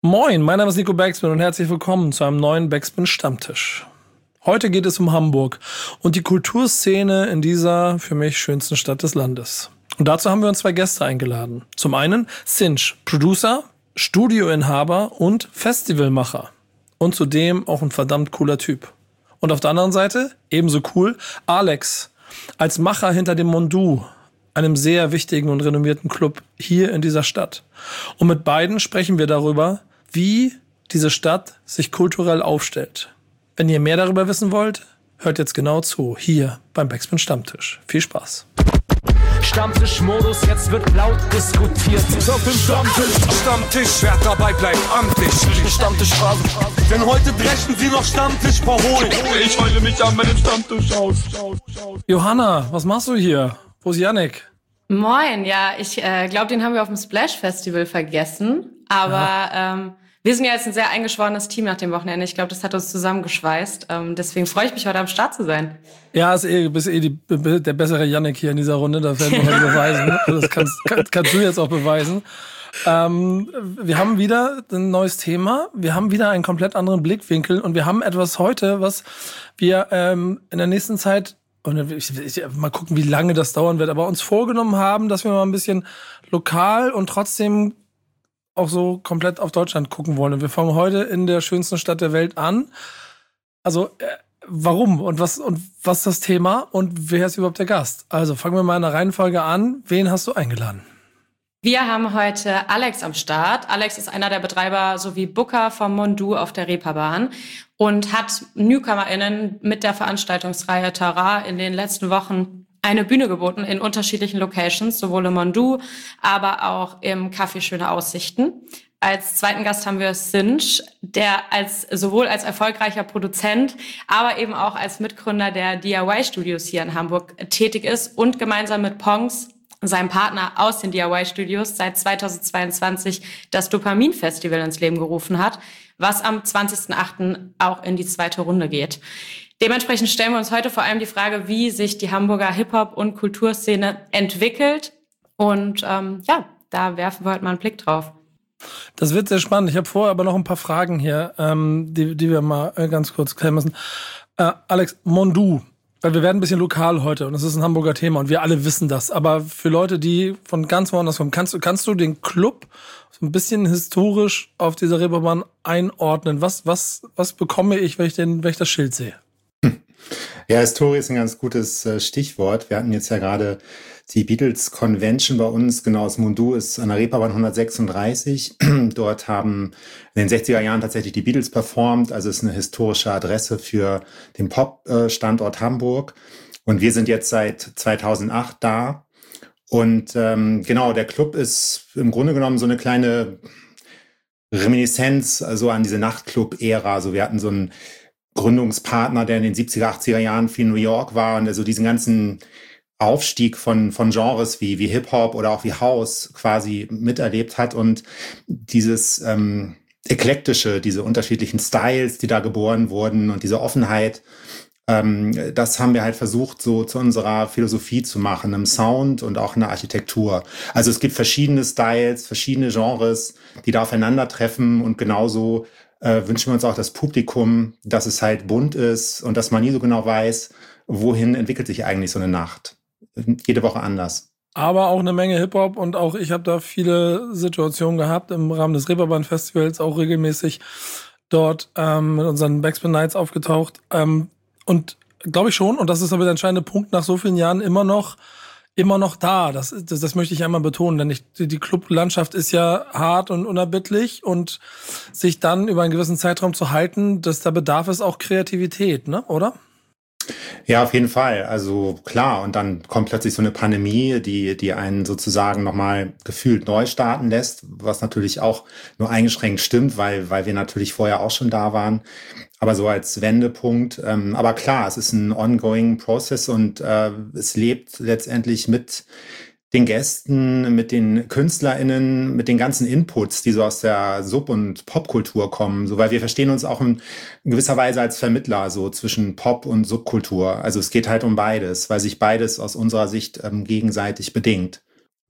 Moin, mein Name ist Nico Backspin und herzlich willkommen zu einem neuen Backspin Stammtisch. Heute geht es um Hamburg und die Kulturszene in dieser für mich schönsten Stadt des Landes. Und dazu haben wir uns zwei Gäste eingeladen. Zum einen Sinch, Producer, Studioinhaber und Festivalmacher. Und zudem auch ein verdammt cooler Typ. Und auf der anderen Seite, ebenso cool, Alex, als Macher hinter dem Mondu, einem sehr wichtigen und renommierten Club hier in dieser Stadt. Und mit beiden sprechen wir darüber, wie diese Stadt sich kulturell aufstellt. Wenn ihr mehr darüber wissen wollt, hört jetzt genau zu, hier beim Backspin Stammtisch. Viel Spaß. Stammtischmodus, jetzt wird laut diskutiert. Auf dem Stammtisch, wer dabei bleibt, amtlich. Stammtischphase, denn heute brechen sie noch Stammtisch verholen. Ich heule mich an meinem Stammtisch aus. Johanna, was machst du hier? Wo ist Yannick? Moin, ja, ich glaube, den haben wir auf dem Splash Festival vergessen. Aber wir sind ja jetzt ein sehr eingeschworenes Team nach dem Wochenende. Ich glaube, das hat uns zusammengeschweißt. Deswegen freue ich mich, heute am Start zu sein. Ja, bist der bessere Yannick hier in dieser Runde. Das werden wir heute beweisen. Das kannst du jetzt auch beweisen. Wir haben wieder ein neues Thema. Wir haben wieder einen komplett anderen Blickwinkel. Und wir haben etwas heute, was wir in der nächsten Zeit, und mal gucken, wie lange das dauern wird, aber uns vorgenommen haben, dass wir mal ein bisschen lokal und trotzdem auch so komplett auf Deutschland gucken wollen. Und wir fangen heute in der schönsten Stadt der Welt an. Also, warum und was ist das Thema und wer ist überhaupt der Gast? Also, fangen wir mal in der Reihenfolge an. Wen hast du eingeladen? Wir haben heute Alex am Start. Alex ist einer der Betreiber sowie Booker vom Mondu auf der Reeperbahn und hat NewcomerInnen mit der Veranstaltungsreihe Tara in den letzten Wochen eine Bühne geboten in unterschiedlichen Locations, sowohl im Mondu, aber auch im Café Schöne Aussichten. Als zweiten Gast haben wir Sinch, der sowohl als erfolgreicher Produzent, aber eben auch als Mitgründer der DIY-Studios hier in Hamburg tätig ist und gemeinsam mit Pongs, seinem Partner aus den DIY-Studios, seit 2022 das Dopamin-Festival ins Leben gerufen hat, was am 20.08. auch in die zweite Runde geht. Dementsprechend stellen wir uns heute vor allem die Frage, wie sich die Hamburger Hip-Hop- und Kulturszene entwickelt. Und da werfen wir heute mal einen Blick drauf. Das wird sehr spannend. Ich habe vorher aber noch ein paar Fragen hier, die wir mal ganz kurz klären müssen. Alex, Mondu, weil wir werden ein bisschen lokal heute und das ist ein Hamburger Thema und wir alle wissen das. Aber für Leute, die von ganz woanders kommen, kannst du den Club so ein bisschen historisch auf dieser Reeperbahn einordnen? Was bekomme ich, wenn ich das Schild sehe? Ja, Historie ist ein ganz gutes Stichwort. Wir hatten jetzt ja gerade die Beatles Convention bei uns. Genau, das Mondu ist an der Reeperbahn 136. Dort haben in den 60er Jahren tatsächlich die Beatles performt. Also es ist eine historische Adresse für den Pop-Standort Hamburg. Und wir sind jetzt seit 2008 da. Und genau, der Club ist im Grunde genommen so eine kleine Reminiszenz also an diese Nachtclub-Ära. Also wir hatten so einen Gründungspartner, der in den 70er, 80er Jahren viel in New York war und also diesen ganzen Aufstieg von Genres wie Hip-Hop oder auch wie House quasi miterlebt hat und dieses Eklektische, diese unterschiedlichen Styles, die da geboren wurden und diese Offenheit, das haben wir halt versucht, so zu unserer Philosophie zu machen, im Sound und auch in der Architektur. Also es gibt verschiedene Styles, verschiedene Genres, die da aufeinandertreffen und genauso wünschen wir uns auch das Publikum, dass es halt bunt ist und dass man nie so genau weiß, wohin entwickelt sich eigentlich so eine Nacht. Jede Woche anders. Aber auch eine Menge Hip-Hop und auch ich habe da viele Situationen gehabt im Rahmen des Reeperbahn-Festivals, auch regelmäßig dort mit unseren Backspin Nights aufgetaucht. Und glaube ich schon, und das ist aber der entscheidende Punkt, nach so vielen Jahren immer noch da. Das möchte ich einmal betonen, denn die Clublandschaft ist ja hart und unerbittlich und sich dann über einen gewissen Zeitraum zu halten, da bedarf es auch Kreativität, ne, oder? Ja, auf jeden Fall. Also klar, und dann kommt plötzlich so eine Pandemie, die einen sozusagen nochmal gefühlt neu starten lässt, was natürlich auch nur eingeschränkt stimmt, weil wir natürlich vorher auch schon da waren. Aber so als Wendepunkt. Aber klar, es ist ein ongoing Process und es lebt letztendlich mit den Gästen, mit den KünstlerInnen, mit den ganzen Inputs, die so aus der Sub- und Popkultur kommen, so, weil wir verstehen uns auch in gewisser Weise als Vermittler so zwischen Pop und Subkultur. Also es geht halt um beides, weil sich beides aus unserer Sicht gegenseitig bedingt.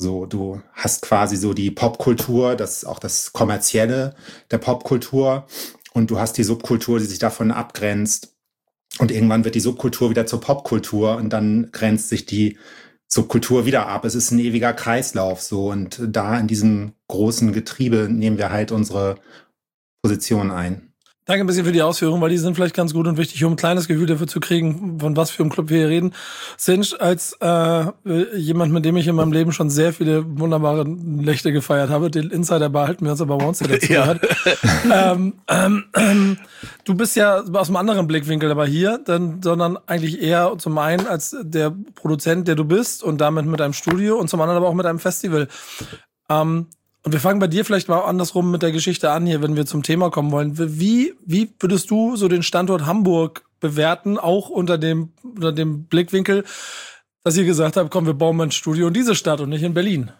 So, du hast quasi so die Popkultur, auch das Kommerzielle der Popkultur, und du hast die Subkultur, die sich davon abgrenzt. Und irgendwann wird die Subkultur wieder zur Popkultur und dann grenzt sich die Subkultur wieder ab. Es ist ein ewiger Kreislauf so, und da in diesem großen Getriebe nehmen wir halt unsere Position ein. Danke ein bisschen für die Ausführungen, weil die sind vielleicht ganz gut und wichtig, um ein kleines Gefühl dafür zu kriegen, von was für einem Club wir hier reden. Sinch, als jemand, mit dem ich in meinem Leben schon sehr viele wunderbare Nächte gefeiert habe, den Insider behalten wir uns aber bei uns, der dazu gehört. Du bist ja aus einem anderen Blickwinkel aber hier, sondern eigentlich eher zum einen als der Produzent, der du bist, und damit mit einem Studio, und zum anderen aber auch mit einem Festival. Und wir fangen bei dir vielleicht mal andersrum mit der Geschichte an hier, wenn wir zum Thema kommen wollen. Wie würdest du so den Standort Hamburg bewerten, auch unter dem Blickwinkel, dass ihr gesagt habt, komm, wir bauen mal ein Studio in diese Stadt und nicht in Berlin?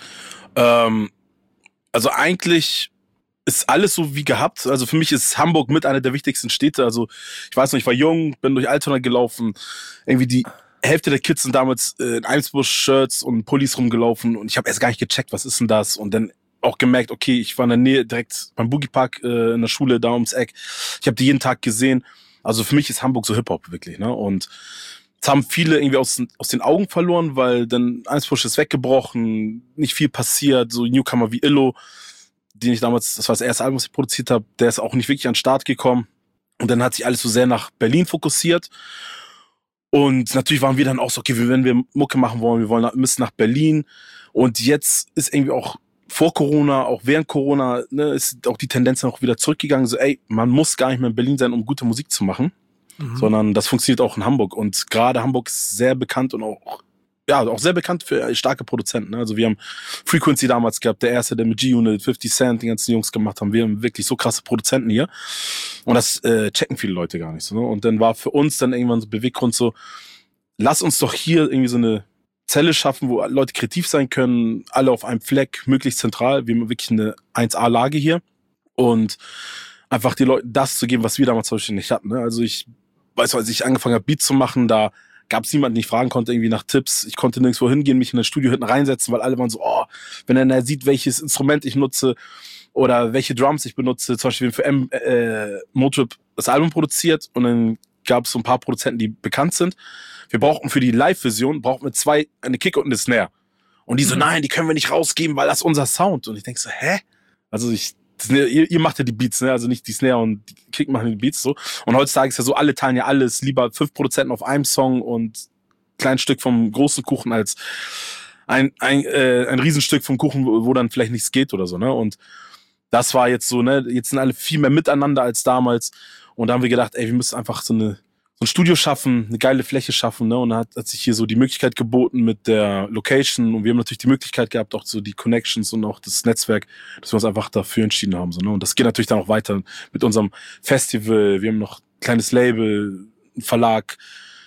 Also eigentlich ist alles so wie gehabt. Also für mich ist Hamburg mit einer der wichtigsten Städte. Also ich weiß noch, ich war jung, bin durch Altona gelaufen, irgendwie die Hälfte der Kids sind damals in Eimsbusch-Shirts und Pullis rumgelaufen, und ich habe erst gar nicht gecheckt, was ist denn das? Und dann auch gemerkt, okay, ich war in der Nähe direkt beim Boogie Park in der Schule da ums Eck. Ich habe die jeden Tag gesehen. Also für mich ist Hamburg so Hip-Hop wirklich, ne? Und es haben viele irgendwie aus den Augen verloren, weil dann Eimsbusch ist weggebrochen, nicht viel passiert. So Newcomer wie Illo, den ich damals, das war das erste Album, was ich produziert habe, der ist auch nicht wirklich an den Start gekommen. Und dann hat sich alles so sehr nach Berlin fokussiert. Und natürlich waren wir dann auch so, okay, wenn wir Mucke machen wollen, müssen nach Berlin. Und jetzt ist irgendwie auch vor Corona, auch während Corona, ne, ist auch die Tendenz noch wieder zurückgegangen. So, ey, man muss gar nicht mehr in Berlin sein, um gute Musik zu machen, sondern das funktioniert auch in Hamburg. Und gerade Hamburg ist sehr bekannt und auch sehr bekannt für starke Produzenten. Ne? Also wir haben Frequency damals gehabt, der erste, der mit G-Unit, 50 Cent, die ganzen Jungs gemacht haben. Wir haben wirklich so krasse Produzenten hier. Und das checken viele Leute gar nicht so. Ne? Und dann war für uns dann irgendwann so Beweggrund so, lass uns doch hier irgendwie so eine Zelle schaffen, wo Leute kreativ sein können, alle auf einem Fleck, möglichst zentral. Wir haben wirklich eine 1A-Lage hier. Und einfach die Leute das zu geben, was wir damals zum Beispiel nicht hatten. Ne? Also ich weiß, als ich angefangen habe, Beats zu machen, da gab es niemanden, den ich fragen konnte, irgendwie nach Tipps. Ich konnte nirgendwo hingehen, mich in das Studio hinten reinsetzen, weil alle waren so, oh, wenn er sieht, welches Instrument ich nutze oder welche Drums ich benutze. Zum Beispiel für Motrip das Album produziert, und dann gab es so ein paar Produzenten, die bekannt sind. Wir brauchten für die Live-Version, eine Kick und eine Snare. Und die so, nein, die können wir nicht rausgeben, weil das ist unser Sound. Und ich denk so, hä? Also ihr macht ja die Beats, ne? Also nicht die Snare und die Kick machen die Beats so. Und heutzutage ist ja so, alle teilen ja alles, lieber 5% auf einem Song und ein kleines Stück vom großen Kuchen als ein Riesenstück vom Kuchen, wo dann vielleicht nichts geht oder so, ne? Und das war jetzt so, ne? Jetzt sind alle viel mehr miteinander als damals. Und da haben wir gedacht, ey, wir müssen einfach so ein Studio schaffen, eine geile Fläche schaffen, ne? Und da hat sich hier so die Möglichkeit geboten mit der Location, und wir haben natürlich die Möglichkeit gehabt, auch so die Connections und auch das Netzwerk, dass wir uns einfach dafür entschieden haben, so, ne? Und das geht natürlich dann auch weiter mit unserem Festival. Wir haben noch ein kleines Label, einen Verlag,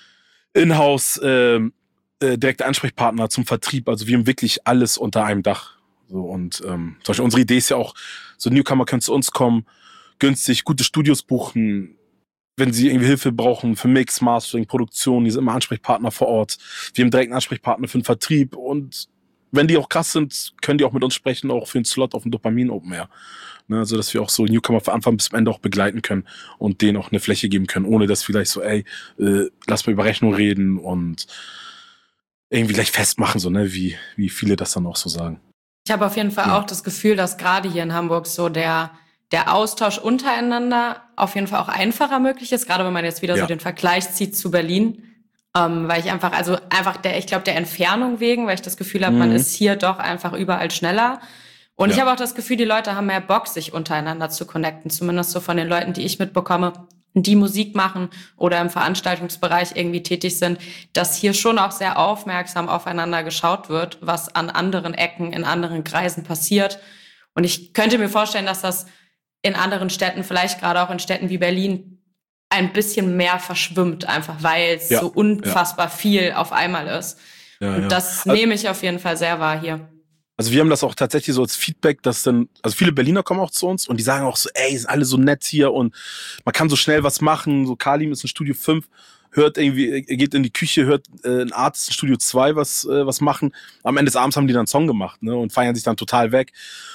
Inhouse, direkte Ansprechpartner zum Vertrieb. Also wir haben wirklich alles unter einem Dach. So, und zum Beispiel unsere Idee ist ja auch, so Newcomer können zu uns kommen, günstig, gute Studios buchen. Wenn sie irgendwie Hilfe brauchen für Mix, Mastering, Produktion, die sind immer Ansprechpartner vor Ort. Wir haben direkt einen Ansprechpartner für den Vertrieb, und wenn die auch krass sind, können die auch mit uns sprechen, auch für einen Slot auf dem Dopamin Open Air. Ne, also, dass wir auch so Newcomer von Anfang bis zum Ende auch begleiten können und denen auch eine Fläche geben können, ohne dass vielleicht so, lass mal über Rechnung reden und irgendwie gleich festmachen, so, ne, wie viele das dann auch so sagen. Ich habe auf jeden Fall auch das Gefühl, dass gerade hier in Hamburg so der Austausch untereinander auf jeden Fall auch einfacher möglich ist, gerade wenn man jetzt wieder so den Vergleich zieht zu Berlin, weil ich ich glaube der Entfernung wegen, weil ich das Gefühl habe, man ist hier doch einfach überall schneller. Und ich habe auch das Gefühl, die Leute haben mehr Bock, sich untereinander zu connecten, zumindest so von den Leuten, die ich mitbekomme, die Musik machen oder im Veranstaltungsbereich irgendwie tätig sind, dass hier schon auch sehr aufmerksam aufeinander geschaut wird, was an anderen Ecken, in anderen Kreisen passiert. Und ich könnte mir vorstellen, dass das in anderen Städten, vielleicht gerade auch in Städten wie Berlin, ein bisschen mehr verschwimmt, einfach weil es so unfassbar viel auf einmal ist. Und das nehme ich auf jeden Fall sehr wahr hier. Also wir haben das auch tatsächlich so als Feedback, dass dann, also viele Berliner kommen auch zu uns und die sagen auch so, ey, sind alle so nett hier und man kann so schnell was machen. So Kalim ist in Studio 5 hört irgendwie, geht in die Küche, hört ein Artist in Studio 2 was machen. Am Ende des Abends haben die dann einen Song gemacht, ne, und feiern sich dann total weg.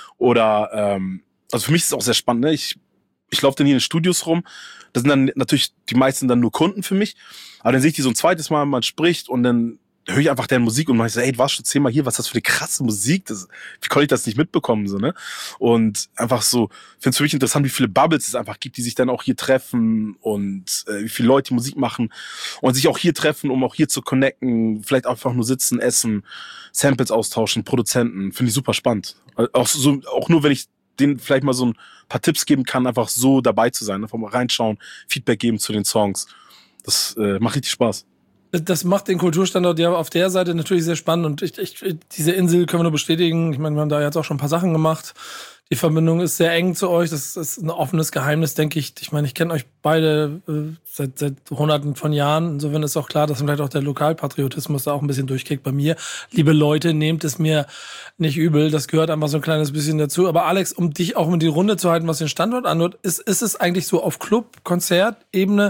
Oder, also für mich ist es auch sehr spannend, ne? Ich laufe dann hier in den Studios rum. Das sind dann natürlich die meisten dann nur Kunden für mich. Aber dann sehe ich die so ein zweites Mal, man spricht und dann höre ich einfach deren Musik und man so, ey, du warst schon 10-mal hier, was ist das für eine krasse Musik? Wie konnte ich das nicht mitbekommen, so, ne? Und einfach so, finde es für mich interessant, wie viele Bubbles es einfach gibt, die sich dann auch hier treffen und wie viele Leute die Musik machen und sich auch hier treffen, um auch hier zu connecten, vielleicht einfach nur sitzen, essen, Samples austauschen, Produzenten, finde ich super spannend. Auch nur, wenn ich denen vielleicht mal so ein paar Tipps geben kann, einfach so dabei zu sein, einfach mal reinschauen, Feedback geben zu den Songs. Das macht richtig Spaß. Das macht den Kulturstandort ja auf der Seite natürlich sehr spannend und diese Insel können wir nur bestätigen. Ich meine, wir haben da jetzt auch schon ein paar Sachen gemacht. Die Verbindung ist sehr eng zu euch. Das ist ein offenes Geheimnis, denke ich. Ich meine, ich kenne euch beide seit Hunderten von Jahren. Insofern ist auch klar, dass vielleicht auch der Lokalpatriotismus da auch ein bisschen durchkickt bei mir. Liebe Leute, nehmt es mir nicht übel. Das gehört einfach so ein kleines bisschen dazu. Aber Alex, um dich auch in die Runde zu halten, was den Standort anhört, ist es eigentlich so auf Club-, Konzertebene.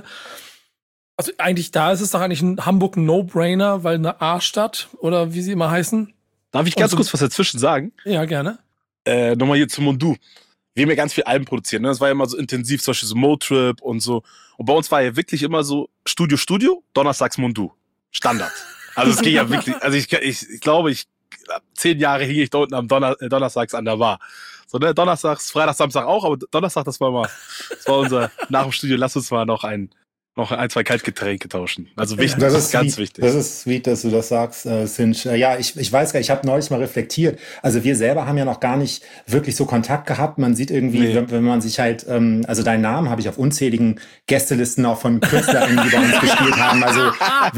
Also eigentlich da ist es doch eigentlich in Hamburg ein No-Brainer, weil eine A-Stadt oder wie sie immer heißen. Darf ich ganz kurz was dazwischen sagen? Ja, gerne. Nochmal hier zu Mondu. Wir haben ja ganz viel Alben produziert, ne? Das war ja immer so intensiv, zum Beispiel so Motrip und so. Und bei uns war ja wirklich immer so Studio, donnerstags Mondu. Standard. Also es ging ja wirklich, also ich glaube, 10 Jahre hing ich da unten am donnerstags an der Bar. So, ne, donnerstags, Freitag, Samstag auch, aber Donnerstag, das war unser, nach dem Studio, lass uns mal noch ein, 2 Kaltgetränke tauschen. Also wichtig, das ist ganz sweet, wichtig. Das ist sweet, dass du das sagst, Sinch. Ja, ich weiß gar nicht, ich habe neulich mal reflektiert. Also wir selber haben ja noch gar nicht wirklich so Kontakt gehabt. Man sieht irgendwie, wenn man sich halt, also deinen Namen habe ich auf unzähligen Gästelisten auch von KünstlerInnen, die bei uns gespielt haben. Also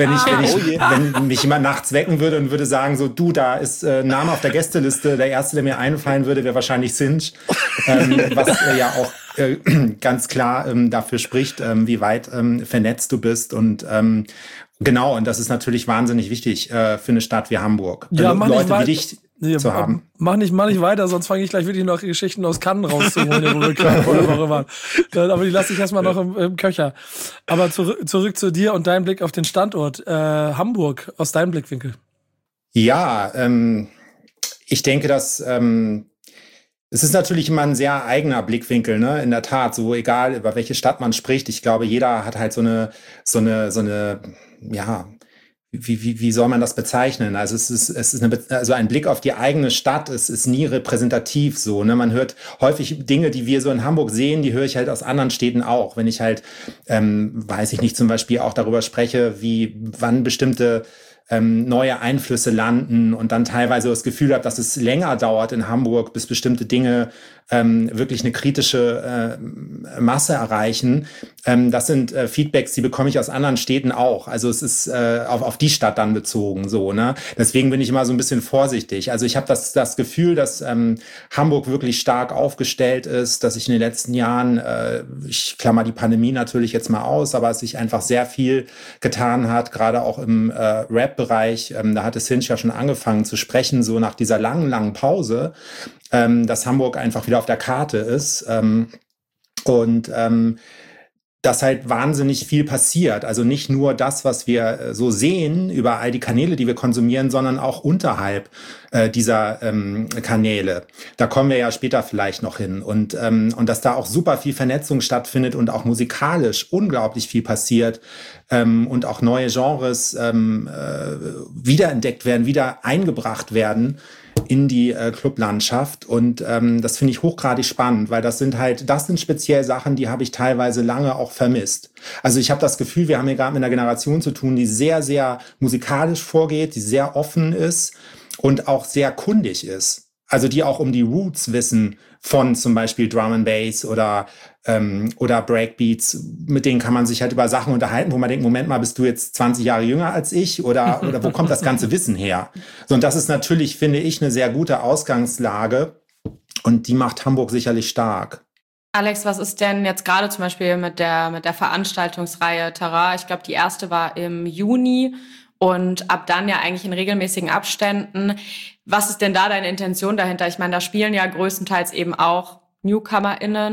wenn mich jemand nachts wecken würde und würde sagen, so du, da ist Name auf der Gästeliste, der erste, der mir einfallen würde, wäre wahrscheinlich Sinch. Was ja auch ganz klar dafür spricht, wie weit vernetzt du bist und genau, und das ist natürlich wahnsinnig wichtig für eine Stadt wie Hamburg. Ja, Leute wie dich zu haben. Mach nicht weiter, sonst fange ich gleich wirklich noch Geschichten aus Cannes rauszuholen, wo wir gerade vor der Woche waren. Aber die lasse ich erstmal noch im Köcher. Aber zurück zu dir und deinem Blick auf den Standort Hamburg aus deinem Blickwinkel. Ja, ich denke, dass es ist natürlich immer ein sehr eigener Blickwinkel, ne? In der Tat, so egal über welche Stadt man spricht. Ich glaube, jeder hat halt so eine, ja, wie soll man das bezeichnen? Also es ist also ein Blick auf die eigene Stadt. Es ist nie repräsentativ so, ne? Man hört häufig Dinge, die wir so in Hamburg sehen, die höre ich halt aus anderen Städten auch. Wenn ich halt, weiß ich nicht, zum Beispiel auch darüber spreche, wann bestimmte neue Einflüsse landen und dann teilweise das Gefühl habe, dass es länger dauert in Hamburg, bis bestimmte Dinge wirklich eine kritische Masse erreichen. Das sind Feedbacks, die bekomme ich aus anderen Städten auch. Also es ist auf die Stadt dann bezogen, so, ne? Deswegen bin ich immer so ein bisschen vorsichtig. Also ich habe das Gefühl, dass Hamburg wirklich stark aufgestellt ist, dass sich in den letzten Jahren, ich klammer die Pandemie natürlich jetzt mal aus, aber es sich einfach sehr viel getan hat, gerade auch im Rap-Bereich. Da hatte Sinch ja schon angefangen zu sprechen, so nach dieser langen Pause, dass Hamburg einfach wieder auf der Karte ist und dass halt wahnsinnig viel passiert. Also nicht nur das, was wir so sehen über all die Kanäle, die wir konsumieren, sondern auch unterhalb dieser Kanäle. Da kommen wir ja später vielleicht noch hin. Und dass da auch super viel Vernetzung stattfindet und auch musikalisch unglaublich viel passiert und auch neue Genres wiederentdeckt werden, wieder eingebracht werden in die Clublandschaft und das finde ich hochgradig spannend, weil das sind speziell Sachen, die habe ich teilweise lange auch vermisst. Also ich habe das Gefühl, wir haben hier gerade mit einer Generation zu tun, die sehr, sehr musikalisch vorgeht, die sehr offen ist und auch sehr kundig ist. Also die auch um die Roots wissen von zum Beispiel Drum and Bass oder Breakbeats. Mit denen kann man sich halt über Sachen unterhalten, wo man denkt, Moment mal, bist du jetzt 20 Jahre jünger als ich? Oder wo kommt das ganze Wissen her? So, und das ist natürlich, finde ich, eine sehr gute Ausgangslage. Und die macht Hamburg sicherlich stark. Alex, was ist denn jetzt gerade zum Beispiel mit der Veranstaltungsreihe Terrain? Ich glaube, die erste war im Juni. Und ab dann ja eigentlich in regelmäßigen Abständen. Was ist denn da deine Intention dahinter? Ich meine, da spielen ja größtenteils eben auch NewcomerInnen.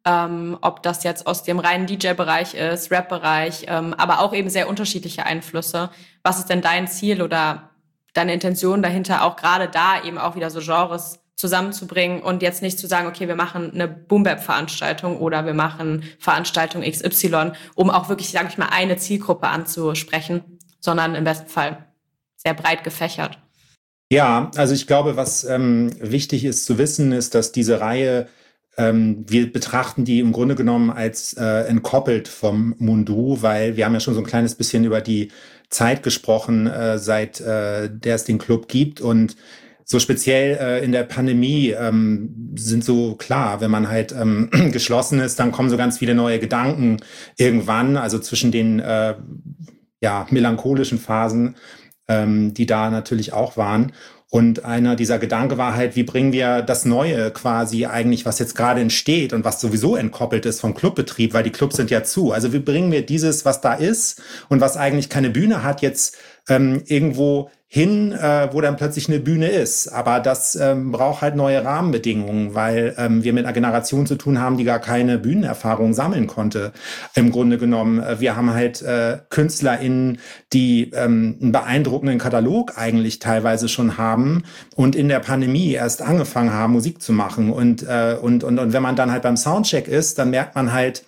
ob das jetzt aus dem reinen DJ-Bereich ist, Rap-Bereich, aber auch eben sehr unterschiedliche Einflüsse. Was ist denn dein Ziel oder deine Intention dahinter, auch gerade da eben auch wieder so Genres zusammenzubringen und jetzt nicht zu sagen, okay, wir machen eine Boom-Bap-Veranstaltung oder wir machen Veranstaltung XY, um auch wirklich, sage ich mal, eine Zielgruppe anzusprechen, sondern im besten Fall sehr breit gefächert. Ja, also ich glaube, was wichtig ist zu wissen, ist, dass diese Reihe, wir betrachten die im Grunde genommen als entkoppelt vom Mundu, weil wir haben ja schon so ein kleines bisschen über die Zeit gesprochen, seit der es den Club gibt, und so speziell in der Pandemie sind so klar, wenn man halt geschlossen ist, dann kommen so ganz viele neue Gedanken irgendwann, also zwischen den melancholischen Phasen, die da natürlich auch waren. Und einer dieser Gedanken war halt, wie bringen wir das Neue quasi eigentlich, was jetzt gerade entsteht und was sowieso entkoppelt ist vom Clubbetrieb, weil die Clubs sind ja zu. Also wie bringen wir dieses, was da ist und was eigentlich keine Bühne hat, jetzt irgendwo hin, wo dann plötzlich eine Bühne ist. Aber das braucht halt neue Rahmenbedingungen, weil wir mit einer Generation zu tun haben, die gar keine Bühnenerfahrung sammeln konnte. Im Grunde genommen, wir haben halt KünstlerInnen, die einen beeindruckenden Katalog eigentlich teilweise schon haben und in der Pandemie erst angefangen haben, Musik zu machen. Und wenn man dann halt beim Soundcheck ist, dann merkt man halt,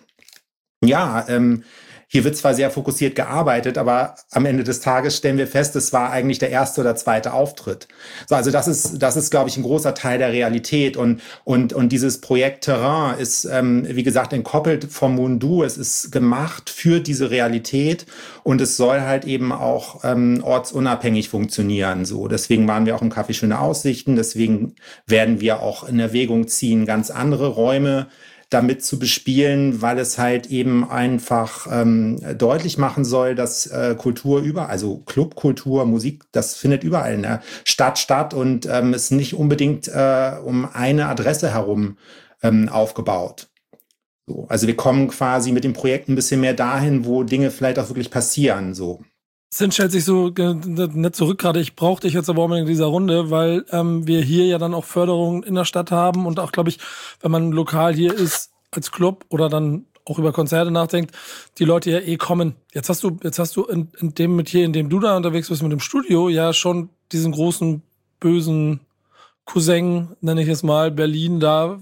hier wird zwar sehr fokussiert gearbeitet, aber am Ende des Tages stellen wir fest, es war eigentlich der erste oder zweite Auftritt. So, also das ist, glaube ich, ein großer Teil der Realität, und dieses Projekt Terrain ist, wie gesagt, entkoppelt vom Mundu. Es ist gemacht für diese Realität und es soll halt eben auch ortsunabhängig funktionieren. So, deswegen waren wir auch im Café Schöne Aussichten. Deswegen werden wir auch in Erwägung ziehen, ganz andere Räume damit zu bespielen, weil es halt eben einfach deutlich machen soll, dass Kultur überall, also Clubkultur, Musik, das findet überall in der Stadt statt und ist nicht unbedingt um eine Adresse herum aufgebaut. So, also wir kommen quasi mit dem Projekt ein bisschen mehr dahin, wo Dinge vielleicht auch wirklich passieren. So. Sinn stellt sich so nicht zurück gerade. Ich brauche dich jetzt aber auch mal in dieser Runde, weil wir hier ja dann auch Förderungen in der Stadt haben und auch, glaube ich, wenn man lokal hier ist als Club oder dann auch über Konzerte nachdenkt, die Leute ja kommen. Jetzt hast du in dem Metier, in dem du da unterwegs bist mit dem Studio, ja schon diesen großen, bösen Cousin, nenne ich es mal, Berlin da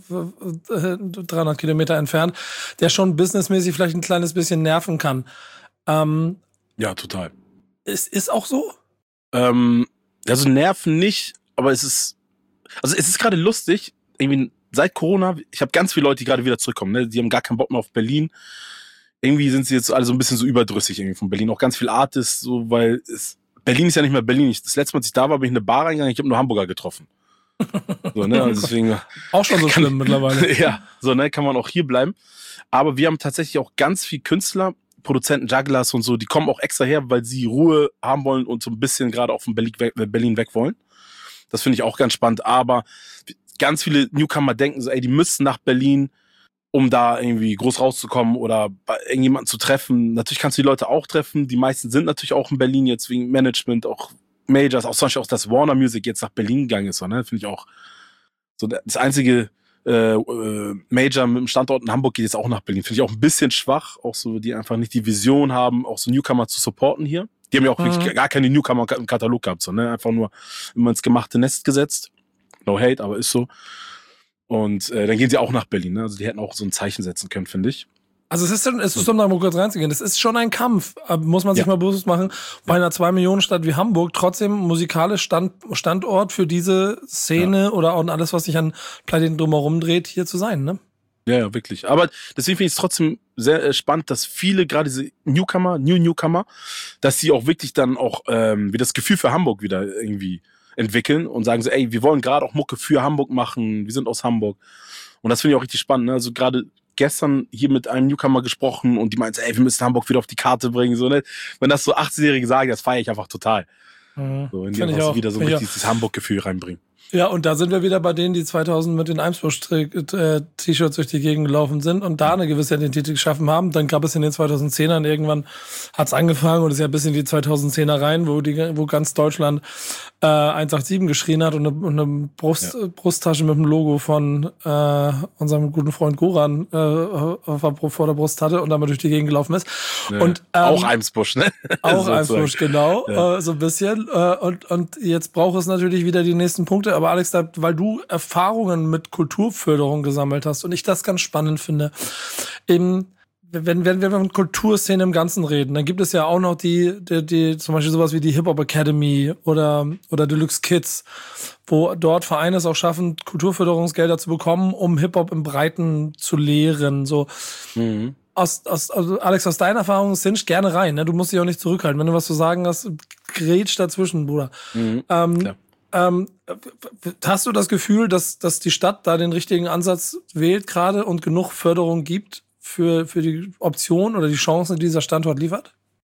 300 Kilometer entfernt, der schon businessmäßig vielleicht ein kleines bisschen nerven kann. Ja, total. Ist auch so? Also nerven nicht, aber es ist gerade lustig, irgendwie seit Corona, ich habe ganz viele Leute, die gerade wieder zurückkommen, ne? Die haben gar keinen Bock mehr auf Berlin. Irgendwie sind sie jetzt alle so ein bisschen so überdrüssig irgendwie von Berlin. Auch ganz viel Artists, so, weil Berlin ist ja nicht mehr Berlin. Das letzte Mal, als ich da war, bin ich in eine Bar reingegangen, ich habe nur Hamburger getroffen. So, ne? Also deswegen, auch schon so schlimm mittlerweile. Ja, so, ne, kann man auch hier bleiben. Aber wir haben tatsächlich auch ganz viel Künstler, Produzenten, Jugglers und so, die kommen auch extra her, weil sie Ruhe haben wollen und so ein bisschen gerade auch von Berlin weg wollen. Das finde ich auch ganz spannend. Aber ganz viele Newcomer denken so, ey, die müssen nach Berlin, um da irgendwie groß rauszukommen oder irgendjemanden zu treffen. Natürlich kannst du die Leute auch treffen. Die meisten sind natürlich auch in Berlin jetzt wegen Management, auch Majors, auch zum Beispiel auch, dass Warner Music jetzt nach Berlin gegangen ist. So, ne? Finde ich auch so das einzige Major mit dem Standort in Hamburg geht jetzt auch nach Berlin. Finde ich auch ein bisschen schwach, auch so, die einfach nicht die Vision haben, auch so Newcomer zu supporten hier. Die haben ja auch wirklich gar keine Newcomer im Katalog gehabt, so, ne? Einfach nur immer ins gemachte Nest gesetzt. No hate, aber ist so. Und dann gehen sie auch nach Berlin, ne? Also die hätten auch so ein Zeichen setzen können, finde ich. Also es ist um da mal kurz reinzugehen, das ist schon ein Kampf, muss man sich mal bewusst machen, bei einer 2-Millionen-Stadt wie Hamburg trotzdem musikalisch Standort für diese Szene oder auch alles, was sich an Pleiten drumherum dreht, hier zu sein, ne? Ja, wirklich. Aber deswegen finde ich es trotzdem sehr spannend, dass viele, gerade diese Newcomer, dass sie auch wirklich dann auch wie das Gefühl für Hamburg wieder irgendwie entwickeln und sagen so, ey, wir wollen gerade auch Mucke für Hamburg machen, wir sind aus Hamburg. Und das finde ich auch richtig spannend, ne? Also gerade gestern hier mit einem Newcomer gesprochen und die meinte, ey, wir müssen Hamburg wieder auf die Karte bringen, so, ne? Wenn das so 18-Jährige sagen, das feiere ich einfach total. So, wenn die einfach so wieder so richtig dieses Hamburg-Gefühl reinbringen. Ja, und da sind wir wieder bei denen, die 2000 mit den Eimsbusch-T-Shirts durch die Gegend gelaufen sind und da eine gewisse Identität geschaffen haben. Dann gab es in den 2010ern irgendwann, hat's angefangen und ist ja bis in die 2010er rein, wo ganz Deutschland 187 geschrien hat und eine Brusttasche mit dem Logo von unserem guten Freund Goran vor der Brust hatte und damit durch die Gegend gelaufen ist. Ja. Und auch Eimsbusch, ne? Auch Eimsbusch, genau, ja. So ein bisschen. Und jetzt braucht es natürlich wieder die nächsten Punkte. Aber Alex, weil du Erfahrungen mit Kulturförderung gesammelt hast und ich das ganz spannend finde, eben, wenn wir von Kulturszene im Ganzen reden, dann gibt es ja auch noch die zum Beispiel sowas wie die Hip-Hop Academy oder Deluxe Kids, wo dort Vereine es auch schaffen, Kulturförderungsgelder zu bekommen, um Hip-Hop im Breiten zu lehren. So. Mhm. Also Alex, aus deiner Erfahrung, Sinch, gerne rein. Ne? Du musst dich auch nicht zurückhalten. Wenn du was zu sagen hast, grätsch dazwischen, Bruder. Mhm. Hast du das Gefühl, dass die Stadt da den richtigen Ansatz wählt gerade und genug Förderung gibt für die Option oder die Chancen, die dieser Standort liefert?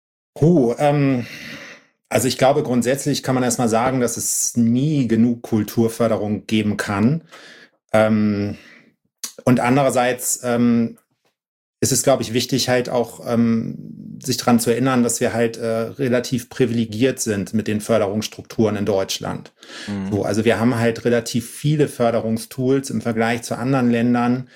Also ich glaube, grundsätzlich kann man erstmal sagen, dass es nie genug Kulturförderung geben kann. Und andererseits ist es, glaube ich, wichtig, halt auch sich daran zu erinnern, dass wir halt relativ privilegiert sind mit den Förderungsstrukturen in Deutschland. Mhm. So, also wir haben halt relativ viele Förderungstools im Vergleich zu anderen Ländern.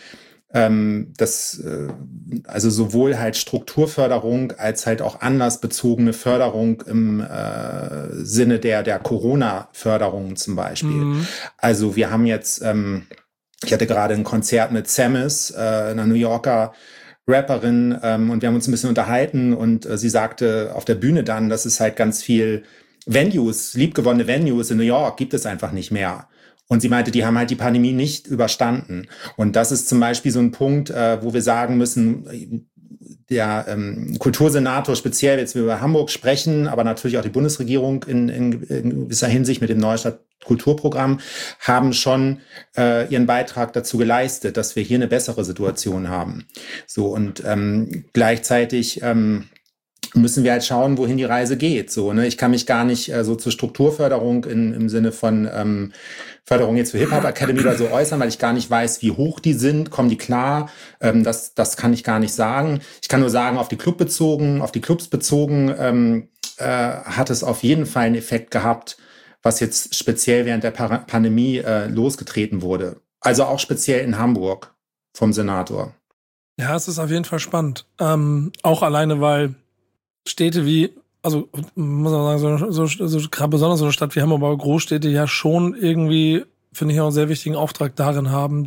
Also sowohl halt Strukturförderung als halt auch anlassbezogene Förderung im Sinne der Corona-Förderung zum Beispiel. Mhm. Also wir haben jetzt, ich hatte gerade ein Konzert mit Samus, einer New Yorker Rapperin, und wir haben uns ein bisschen unterhalten und sie sagte auf der Bühne dann, dass es halt ganz viel Venues, liebgewonnene Venues in New York gibt es einfach nicht mehr. Und sie meinte, die haben halt die Pandemie nicht überstanden. Und das ist zum Beispiel so ein Punkt, wo wir sagen müssen, der Kultursenator speziell, jetzt wir über Hamburg sprechen, aber natürlich auch die Bundesregierung in gewisser Hinsicht mit dem Neustadt Kulturprogramm, haben schon ihren Beitrag dazu geleistet, dass wir hier eine bessere Situation haben. So, und gleichzeitig müssen wir halt schauen, wohin die Reise geht. So, ne? Ich kann mich gar nicht so zur Strukturförderung im Sinne von Förderung jetzt für Hip-Hop Academy oder so äußern, weil ich gar nicht weiß, wie hoch die sind. Kommen die klar? Das kann ich gar nicht sagen. Ich kann nur sagen, auf die Clubs bezogen hat es auf jeden Fall einen Effekt gehabt, was jetzt speziell während der Pandemie losgetreten wurde. Also auch speziell in Hamburg vom Senator. Ja, es ist auf jeden Fall spannend. Auch alleine, weil Städte wie, also muss man sagen, so gerade besonders so eine Stadt wie Hamburg, aber Großstädte ja schon irgendwie, finde ich, auch einen sehr wichtigen Auftrag darin haben,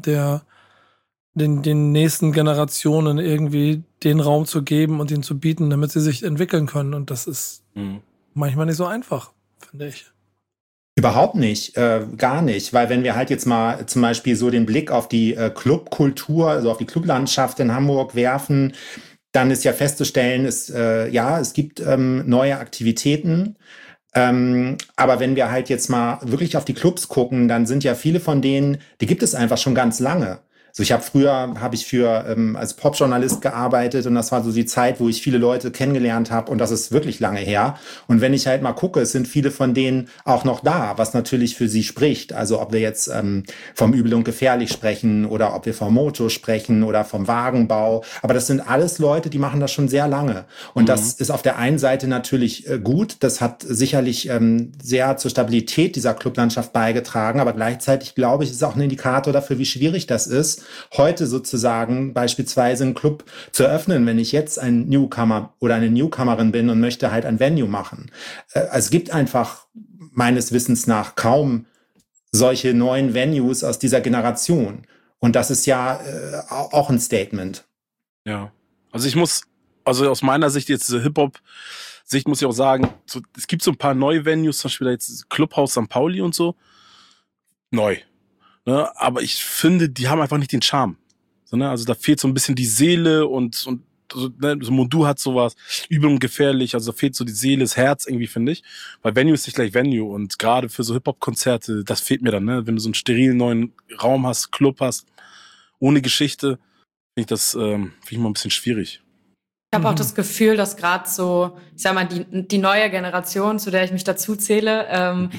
den nächsten Generationen irgendwie den Raum zu geben und ihn zu bieten, damit sie sich entwickeln können. Und das ist manchmal nicht so einfach, finde ich. Überhaupt nicht, gar nicht, weil wenn wir halt jetzt mal zum Beispiel so den Blick auf die Clubkultur, also auf die Clublandschaft in Hamburg werfen, dann ist ja festzustellen, es gibt neue Aktivitäten, aber wenn wir halt jetzt mal wirklich auf die Clubs gucken, dann sind ja viele von denen, die gibt es einfach schon ganz lange. So, früher habe ich als Popjournalist gearbeitet und das war so die Zeit, wo ich viele Leute kennengelernt habe und das ist wirklich lange her. Und wenn ich halt mal gucke, es sind viele von denen auch noch da, was natürlich für sie spricht. Also ob wir jetzt vom Übel und Gefährlich sprechen oder ob wir vom Moto sprechen oder vom Wagenbau. Aber das sind alles Leute, die machen das schon sehr lange. Und das ist auf der einen Seite natürlich gut. Das hat sicherlich sehr zur Stabilität dieser Clublandschaft beigetragen. Aber gleichzeitig, glaube ich, ist es auch ein Indikator dafür, wie schwierig das ist, heute sozusagen beispielsweise einen Club zu eröffnen, wenn ich jetzt ein Newcomer oder eine Newcomerin bin und möchte halt ein Venue machen. Es gibt einfach meines Wissens nach kaum solche neuen Venues aus dieser Generation. Und das ist ja auch ein Statement. Ja, also aus meiner Sicht jetzt diese Hip-Hop-Sicht muss ich auch sagen, es gibt so ein paar neue Venues, zum Beispiel jetzt Clubhaus St. Pauli und so. Neu. Ne, aber ich finde, die haben einfach nicht den Charme. So, ne? Also da fehlt so ein bisschen die Seele und so, ne? So Mondu hat sowas, Übel und Gefährlich, also da fehlt so die Seele, das Herz irgendwie, finde ich. Weil Venue ist nicht gleich Venue und gerade für so Hip-Hop-Konzerte, das fehlt mir dann, ne? Wenn du so einen sterilen neuen Raum hast, Club hast, ohne Geschichte, finde ich das mal ein bisschen schwierig. Ich habe auch das Gefühl, dass gerade so, ich sag mal, die neue Generation, zu der ich mich dazu zähle,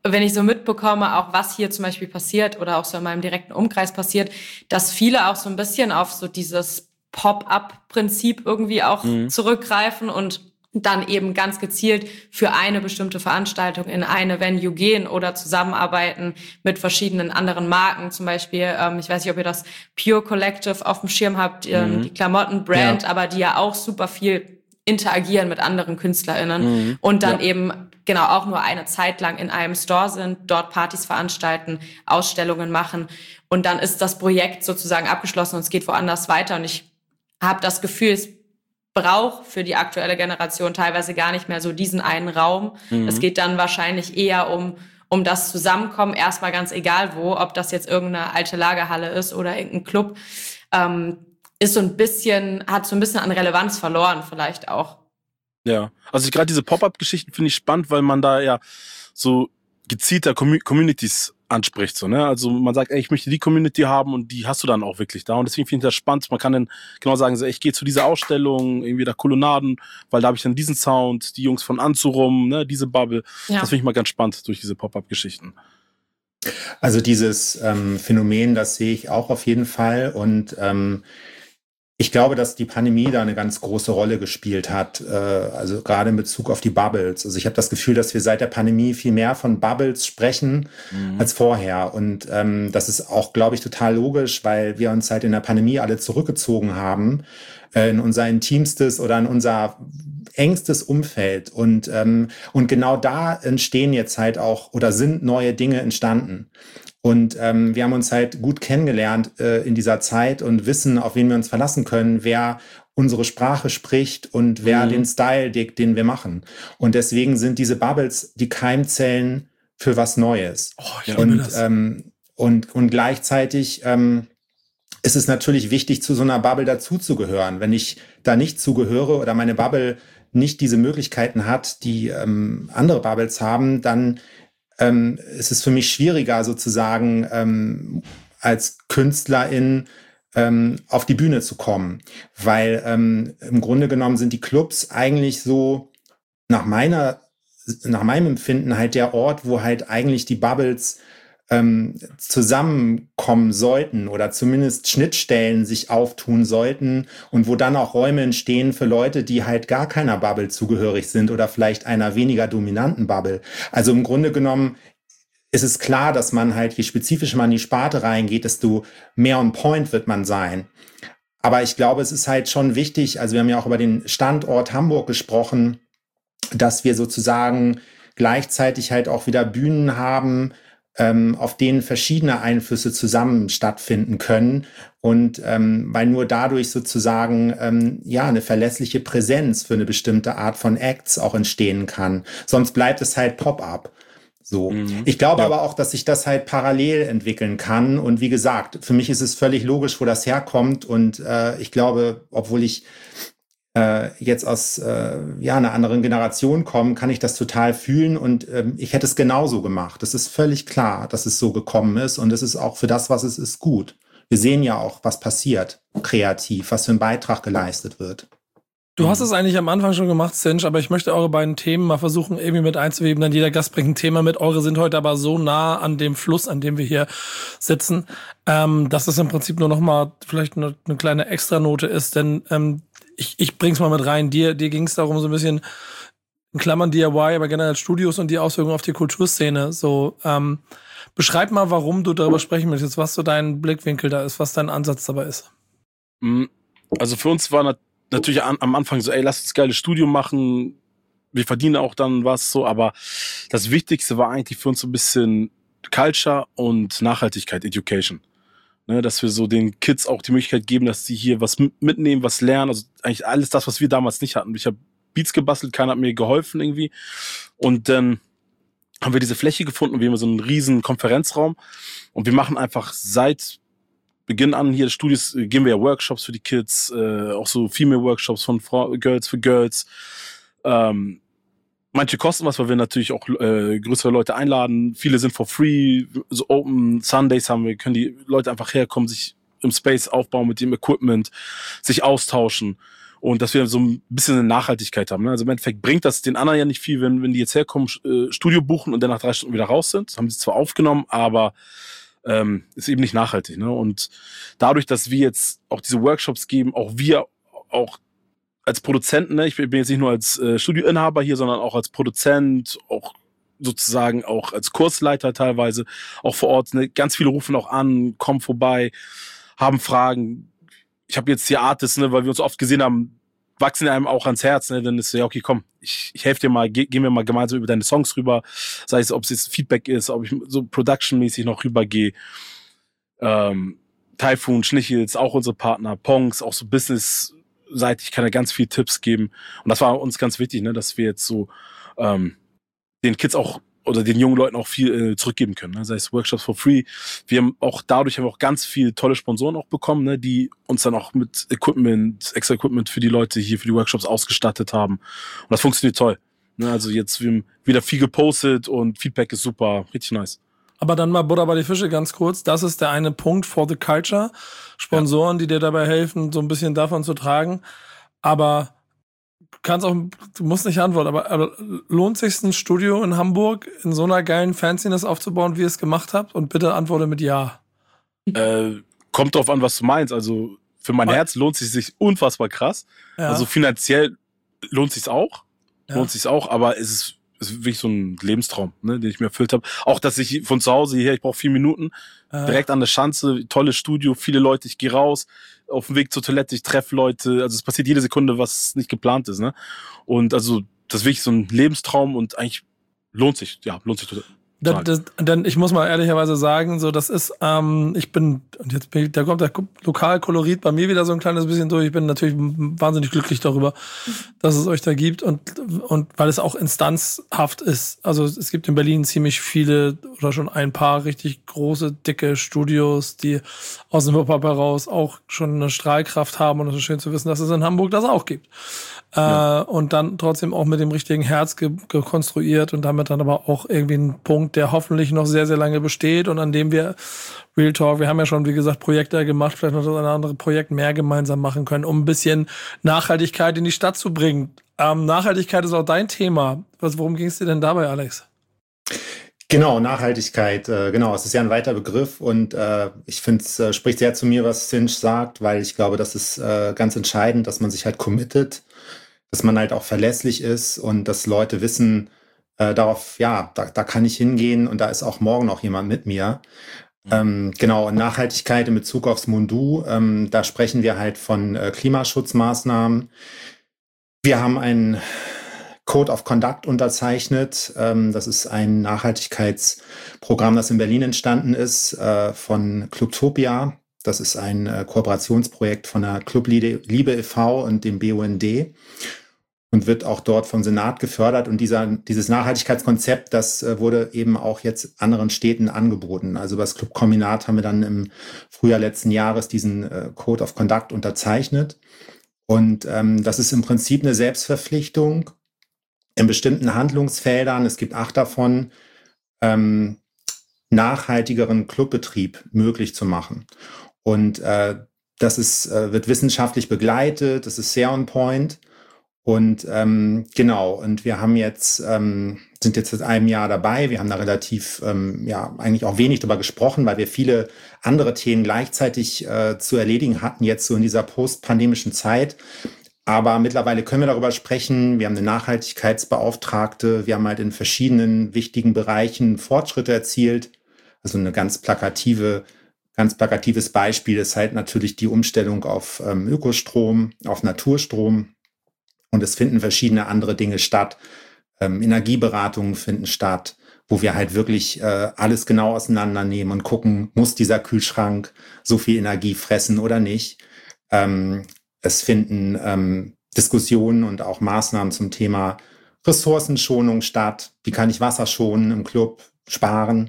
wenn ich so mitbekomme, auch was hier zum Beispiel passiert oder auch so in meinem direkten Umkreis passiert, dass viele auch so ein bisschen auf so dieses Pop-up-Prinzip irgendwie auch zurückgreifen und dann eben ganz gezielt für eine bestimmte Veranstaltung in eine Venue gehen oder zusammenarbeiten mit verschiedenen anderen Marken. Zum Beispiel, ich weiß nicht, ob ihr das Pure Collective auf dem Schirm habt, die Klamottenbrand, aber die ja auch super viel interagieren mit anderen KünstlerInnen und dann eben genau auch nur eine Zeit lang in einem Store sind, dort Partys veranstalten, Ausstellungen machen und dann ist das Projekt sozusagen abgeschlossen und es geht woanders weiter und ich habe das Gefühl, es braucht für die aktuelle Generation teilweise gar nicht mehr so diesen einen Raum. Es geht dann wahrscheinlich eher um das Zusammenkommen, erstmal ganz egal wo, ob das jetzt irgendeine alte Lagerhalle ist oder irgendein Club, ist so ein bisschen, hat so ein bisschen an Relevanz verloren vielleicht auch. Ja, also gerade diese Pop-Up-Geschichten finde ich spannend, weil man da ja so gezielter Communities anspricht, so, ne? Also man sagt, ey, ich möchte die Community haben und die hast du dann auch wirklich da und deswegen finde ich das spannend. Man kann dann genau sagen, so, ey, ich gehe zu dieser Ausstellung, irgendwie da Kolonnaden, weil da habe ich dann diesen Sound, die Jungs von Anzurum, ne, diese Bubble. Ja. Das finde ich mal ganz spannend durch diese Pop-Up-Geschichten. Also dieses Phänomen, das sehe ich auch auf jeden Fall und ich glaube, dass die Pandemie da eine ganz große Rolle gespielt hat, also gerade in Bezug auf die Bubbles. Also ich habe das Gefühl, dass wir seit der Pandemie viel mehr von Bubbles sprechen als vorher. Und das ist auch, glaube ich, total logisch, weil wir uns halt in der Pandemie alle zurückgezogen haben in unser intimstes oder in unser engstes Umfeld. Und genau da entstehen jetzt halt auch oder sind neue Dinge entstanden. Und wir haben uns halt gut kennengelernt in dieser Zeit und wissen, auf wen wir uns verlassen können, wer unsere Sprache spricht und wer den Style deckt, den wir machen. Und deswegen sind diese Bubbles die Keimzellen für was Neues. Oh, ich liebe das. Und gleichzeitig ist es natürlich wichtig, zu so einer Bubble dazuzugehören. Wenn ich da nicht zugehöre oder meine Bubble nicht diese Möglichkeiten hat, die andere Bubbles haben, dann es ist für mich schwieriger sozusagen als Künstlerin auf die Bühne zu kommen, weil im Grunde genommen sind die Clubs eigentlich so nach meinem Empfinden halt der Ort, wo halt eigentlich die Bubbles zusammenkommen sollten oder zumindest Schnittstellen sich auftun sollten und wo dann auch Räume entstehen für Leute, die halt gar keiner Bubble zugehörig sind oder vielleicht einer weniger dominanten Bubble. Also im Grunde genommen ist es klar, dass man halt, je spezifischer man in die Sparte reingeht, desto mehr on point wird man sein. Aber ich glaube, es ist halt schon wichtig, also wir haben ja auch über den Standort Hamburg gesprochen, dass wir sozusagen gleichzeitig halt auch wieder Bühnen haben, auf denen verschiedene Einflüsse zusammen stattfinden können und weil nur dadurch sozusagen eine verlässliche Präsenz für eine bestimmte Art von Acts auch entstehen kann. Sonst bleibt es halt Pop-up. So. Ich glaube aber auch, dass sich das halt parallel entwickeln kann und wie gesagt, für mich ist es völlig logisch, wo das herkommt und ich glaube, obwohl ich jetzt aus einer anderen Generation kommen, kann ich das total fühlen und ich hätte es genauso gemacht. Es ist völlig klar, dass es so gekommen ist und es ist auch für das, was es ist, gut. Wir sehen ja auch, was passiert, kreativ, was für ein Beitrag geleistet wird. Du hast es eigentlich am Anfang schon gemacht, Cinch, aber ich möchte eure beiden Themen mal versuchen, irgendwie mit einzuweben. Denn jeder Gast bringt ein Thema mit. Eure sind heute aber so nah an dem Fluss, an dem wir hier sitzen, dass es im Prinzip nur noch mal vielleicht eine kleine Extranote ist. Denn ich bring's mal mit rein. Dir ging es darum, so ein bisschen in Klammern DIY, aber generell Studios und die Auswirkungen auf die Kulturszene. So, beschreib mal, warum du darüber sprechen möchtest, was so dein Blickwinkel da ist, was dein Ansatz dabei ist. Also für uns war natürlich am Anfang so, ey, lass uns geiles Studio machen, wir verdienen auch dann was so, aber das Wichtigste war eigentlich für uns so ein bisschen Culture und Nachhaltigkeit, Education. Ne, dass wir so den Kids auch die Möglichkeit geben, dass sie hier was mitnehmen, was lernen, also eigentlich alles das, was wir damals nicht hatten. Ich habe Beats gebastelt, keiner hat mir geholfen irgendwie und dann haben wir diese Fläche gefunden, wir haben so einen riesen Konferenzraum und wir machen einfach seit Beginn an hier des Studios, geben wir ja Workshops für die Kids, auch so Female-Workshops von Girls für Girls. Manche kosten was, weil wir natürlich auch größere Leute einladen. Viele sind for free. So Open Sundays haben wir, können die Leute einfach herkommen, sich im Space aufbauen mit dem Equipment, sich austauschen. und dass wir so ein bisschen eine Nachhaltigkeit haben. Ne? Also im Endeffekt bringt das den anderen ja nicht viel, wenn die jetzt herkommen, Studio buchen und dann nach 3 Stunden wieder raus sind. Das haben sie zwar aufgenommen, aber ist eben nicht nachhaltig. Ne? Und dadurch, dass wir jetzt auch diese Workshops geben, auch wir auch als Produzenten, ne? Ich bin jetzt nicht nur als Studioinhaber hier, sondern auch als Produzent, auch sozusagen auch als Kursleiter teilweise, auch vor Ort. Ne? Ganz viele rufen auch an, kommen vorbei, haben Fragen. Ich habe jetzt hier Artists, ne, weil wir uns oft gesehen haben, wachsen einem auch ans Herz. Ne? Dann ist so, ja, okay, komm, ich helfe dir mal, gehen wir mal gemeinsam über deine Songs rüber. Sei es, ob es jetzt Feedback ist, ob ich so production-mäßig noch rübergehe. Typhoon, Schnichels, auch unsere Partner, Pongs, auch so business-seitig kann er ganz viel Tipps geben. Und das war uns ganz wichtig, ne, dass wir jetzt so den Kids auch oder den jungen Leuten auch viel zurückgeben können, ne? Sei es Workshops for free. Dadurch haben wir auch ganz viele tolle Sponsoren auch bekommen, ne? Die uns dann auch mit extra Equipment für die Leute hier für die Workshops ausgestattet haben. Und das funktioniert toll. Ne? Also jetzt wir haben wieder viel gepostet und Feedback ist super, richtig nice. Aber dann mal Butter bei die Fische ganz kurz. Das ist der eine Punkt for the culture. Sponsoren, die dir dabei helfen, so ein bisschen davon zu tragen. Aber du musst nicht antworten, aber lohnt sich ein Studio in Hamburg in so einer geilen Fanciness aufzubauen, wie ihr es gemacht habt? Und bitte antworte mit Ja. Kommt drauf an, was du meinst. Also für mein Herz lohnt es sich unfassbar krass. Ja. Also finanziell lohnt es sich auch. Aber es ist wirklich so ein Lebenstraum, ne, den ich mir erfüllt habe. Auch, dass ich von zu Hause hierher, ich brauche 4 Minuten, direkt an der Schanze, tolles Studio, viele Leute, ich gehe raus, auf dem Weg zur Toilette, ich treffe Leute, also es passiert jede Sekunde, was nicht geplant ist, ne? Und also, das ist wirklich so ein Lebenstraum und eigentlich lohnt sich total. Denn ich muss mal ehrlicherweise sagen, so das ist, da kommt der Lokalkolorit bei mir wieder so ein kleines bisschen durch. Ich bin natürlich wahnsinnig glücklich darüber, dass es euch da gibt und weil es auch instanzhaft ist. Also es gibt in Berlin ziemlich viele oder schon ein paar richtig große, dicke Studios, die aus dem Hip-Hop heraus auch schon eine Strahlkraft haben und es ist schön zu wissen, dass es in Hamburg das auch gibt. Und dann trotzdem auch mit dem richtigen Herz gekonstruiert und damit dann aber auch irgendwie ein Punkt, der hoffentlich noch sehr, sehr lange besteht und an dem wir Real Talk, wir haben ja schon, wie gesagt, Projekte gemacht, vielleicht noch ein anderes Projekt mehr gemeinsam machen können, um ein bisschen Nachhaltigkeit in die Stadt zu bringen. Nachhaltigkeit ist auch dein Thema. Worum ging es dir denn dabei, Alex? Genau, Nachhaltigkeit, es ist ja ein weiter Begriff und ich finde, es spricht sehr zu mir, was Cinch sagt, weil ich glaube, das ist ganz entscheidend, dass man sich halt committet, dass man halt auch verlässlich ist und dass Leute wissen, da kann ich hingehen und da ist auch morgen noch jemand mit mir. Und Nachhaltigkeit in Bezug aufs Mundu, da sprechen wir halt von Klimaschutzmaßnahmen. Wir haben einen Code of Conduct unterzeichnet. Das ist ein Nachhaltigkeitsprogramm, das in Berlin entstanden ist, von Clubtopia. Das ist ein Kooperationsprojekt von der Club Liebe e.V. und dem BUND und wird auch dort vom Senat gefördert. Und dieses Nachhaltigkeitskonzept, das wurde eben auch jetzt anderen Städten angeboten. Also über das Clubkombinat haben wir dann im Frühjahr letzten Jahres diesen Code of Conduct unterzeichnet. Und das ist im Prinzip eine Selbstverpflichtung in bestimmten Handlungsfeldern, es gibt 8 davon, nachhaltigeren Clubbetrieb möglich zu machen. Und das wird wissenschaftlich begleitet, das ist sehr on point. Und und wir haben sind jetzt seit einem Jahr dabei. Wir haben da relativ eigentlich auch wenig darüber gesprochen, weil wir viele andere Themen gleichzeitig zu erledigen hatten, jetzt so in dieser postpandemischen Zeit. Aber mittlerweile können wir darüber sprechen. Wir haben eine Nachhaltigkeitsbeauftragte. Wir haben halt in verschiedenen wichtigen Bereichen Fortschritte erzielt. Also eine ganz plakatives Beispiel ist halt natürlich die Umstellung auf Ökostrom, auf Naturstrom. Und es finden verschiedene andere Dinge statt. Energieberatungen finden statt, wo wir halt wirklich alles genau auseinandernehmen und gucken, muss dieser Kühlschrank so viel Energie fressen oder nicht. Es finden Diskussionen und auch Maßnahmen zum Thema Ressourcenschonung statt. Wie kann ich Wasser schonen im Club, sparen?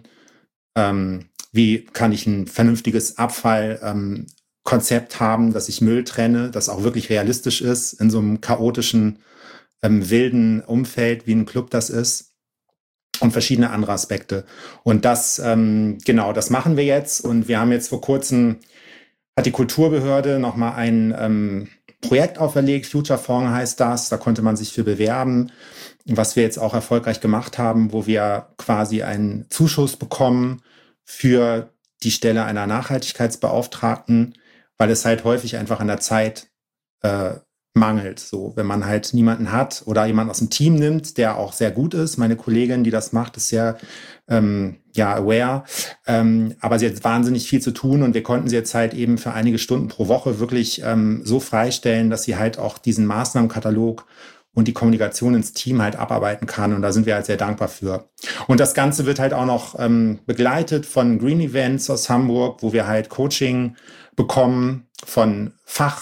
Wie kann ich ein vernünftiges Abfallkonzept haben, dass ich Müll trenne, das auch wirklich realistisch ist in so einem chaotischen, wilden Umfeld, wie ein Club das ist. Und verschiedene andere Aspekte. Und das machen wir jetzt. Und wir haben jetzt vor kurzem, hat die Kulturbehörde nochmal einen Projekt auferlegt, Futurefonds heißt das, da konnte man sich für bewerben, was wir jetzt auch erfolgreich gemacht haben, wo wir quasi einen Zuschuss bekommen für die Stelle einer Nachhaltigkeitsbeauftragten, weil es halt häufig einfach an der Zeit mangelt. So, wenn man halt niemanden hat oder jemanden aus dem Team nimmt, der auch sehr gut ist. Meine Kollegin, die das macht, ist sehr aware. Aber sie hat wahnsinnig viel zu tun und wir konnten sie jetzt halt eben für einige Stunden pro Woche wirklich so freistellen, dass sie halt auch diesen Maßnahmenkatalog und die Kommunikation ins Team halt abarbeiten kann. Und da sind wir halt sehr dankbar für. Und das Ganze wird halt auch noch begleitet von Green Events aus Hamburg, wo wir halt Coaching bekommen von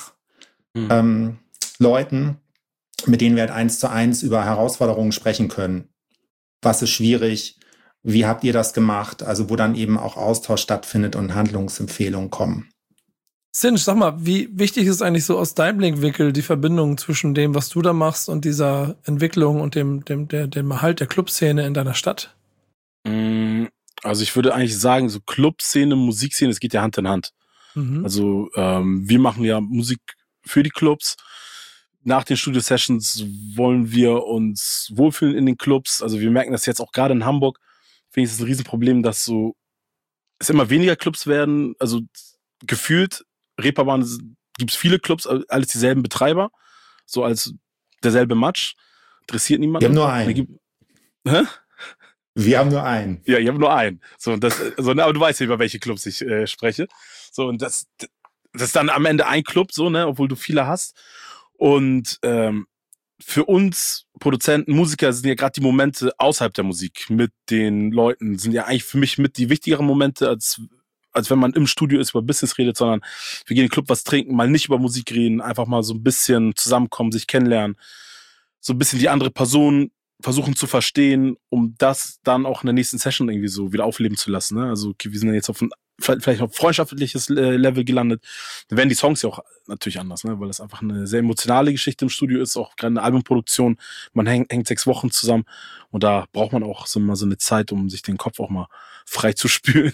Leuten, mit denen wir halt 1:1 über Herausforderungen sprechen können. Was ist schwierig? Wie habt ihr das gemacht? Also wo dann eben auch Austausch stattfindet und Handlungsempfehlungen kommen. Sinj, sag mal, wie wichtig ist eigentlich so aus deinem Blickwinkel die Verbindung zwischen dem, was du da machst und dieser Entwicklung und dem Erhalt der Clubszene in deiner Stadt? Also ich würde eigentlich sagen, so Clubszene, Musikszene, es geht ja Hand in Hand. Also wir machen ja Musik für die Clubs. Nach den Studio-Sessions wollen wir uns wohlfühlen in den Clubs. Also wir merken das jetzt auch gerade in Hamburg. Finde ich, es ist ein Riesenproblem, dass so es immer weniger Clubs werden. Also gefühlt, Reeperbahn gibt es viele Clubs, alles dieselben Betreiber. So als derselbe Match. Interessiert niemanden. Wir haben nur einen. Hä? Wir haben nur einen. Ja, ich habe nur einen. So, aber du weißt ja, über welche Clubs ich spreche. So, und das ist dann am Ende ein Club, so, ne, obwohl du viele hast. Und für uns Produzenten, Musiker sind ja gerade die Momente außerhalb der Musik mit den Leuten, sind ja eigentlich für mich mit die wichtigeren Momente, als wenn man im Studio ist, über Business redet, sondern wir gehen in den Club was trinken, mal nicht über Musik reden, einfach mal so ein bisschen zusammenkommen, sich kennenlernen, so ein bisschen die andere Person versuchen zu verstehen, um das dann auch in der nächsten Session irgendwie so wieder aufleben zu lassen. Ne? Also okay, wir sind ja jetzt auf ein vielleicht auf freundschaftliches Level gelandet. Dann werden die Songs ja auch natürlich anders, ne? Weil das einfach eine sehr emotionale Geschichte im Studio ist, auch gerade eine Albumproduktion. Man hängt 6 Wochen zusammen und da braucht man auch so mal so eine Zeit, um sich den Kopf auch mal frei zu spülen.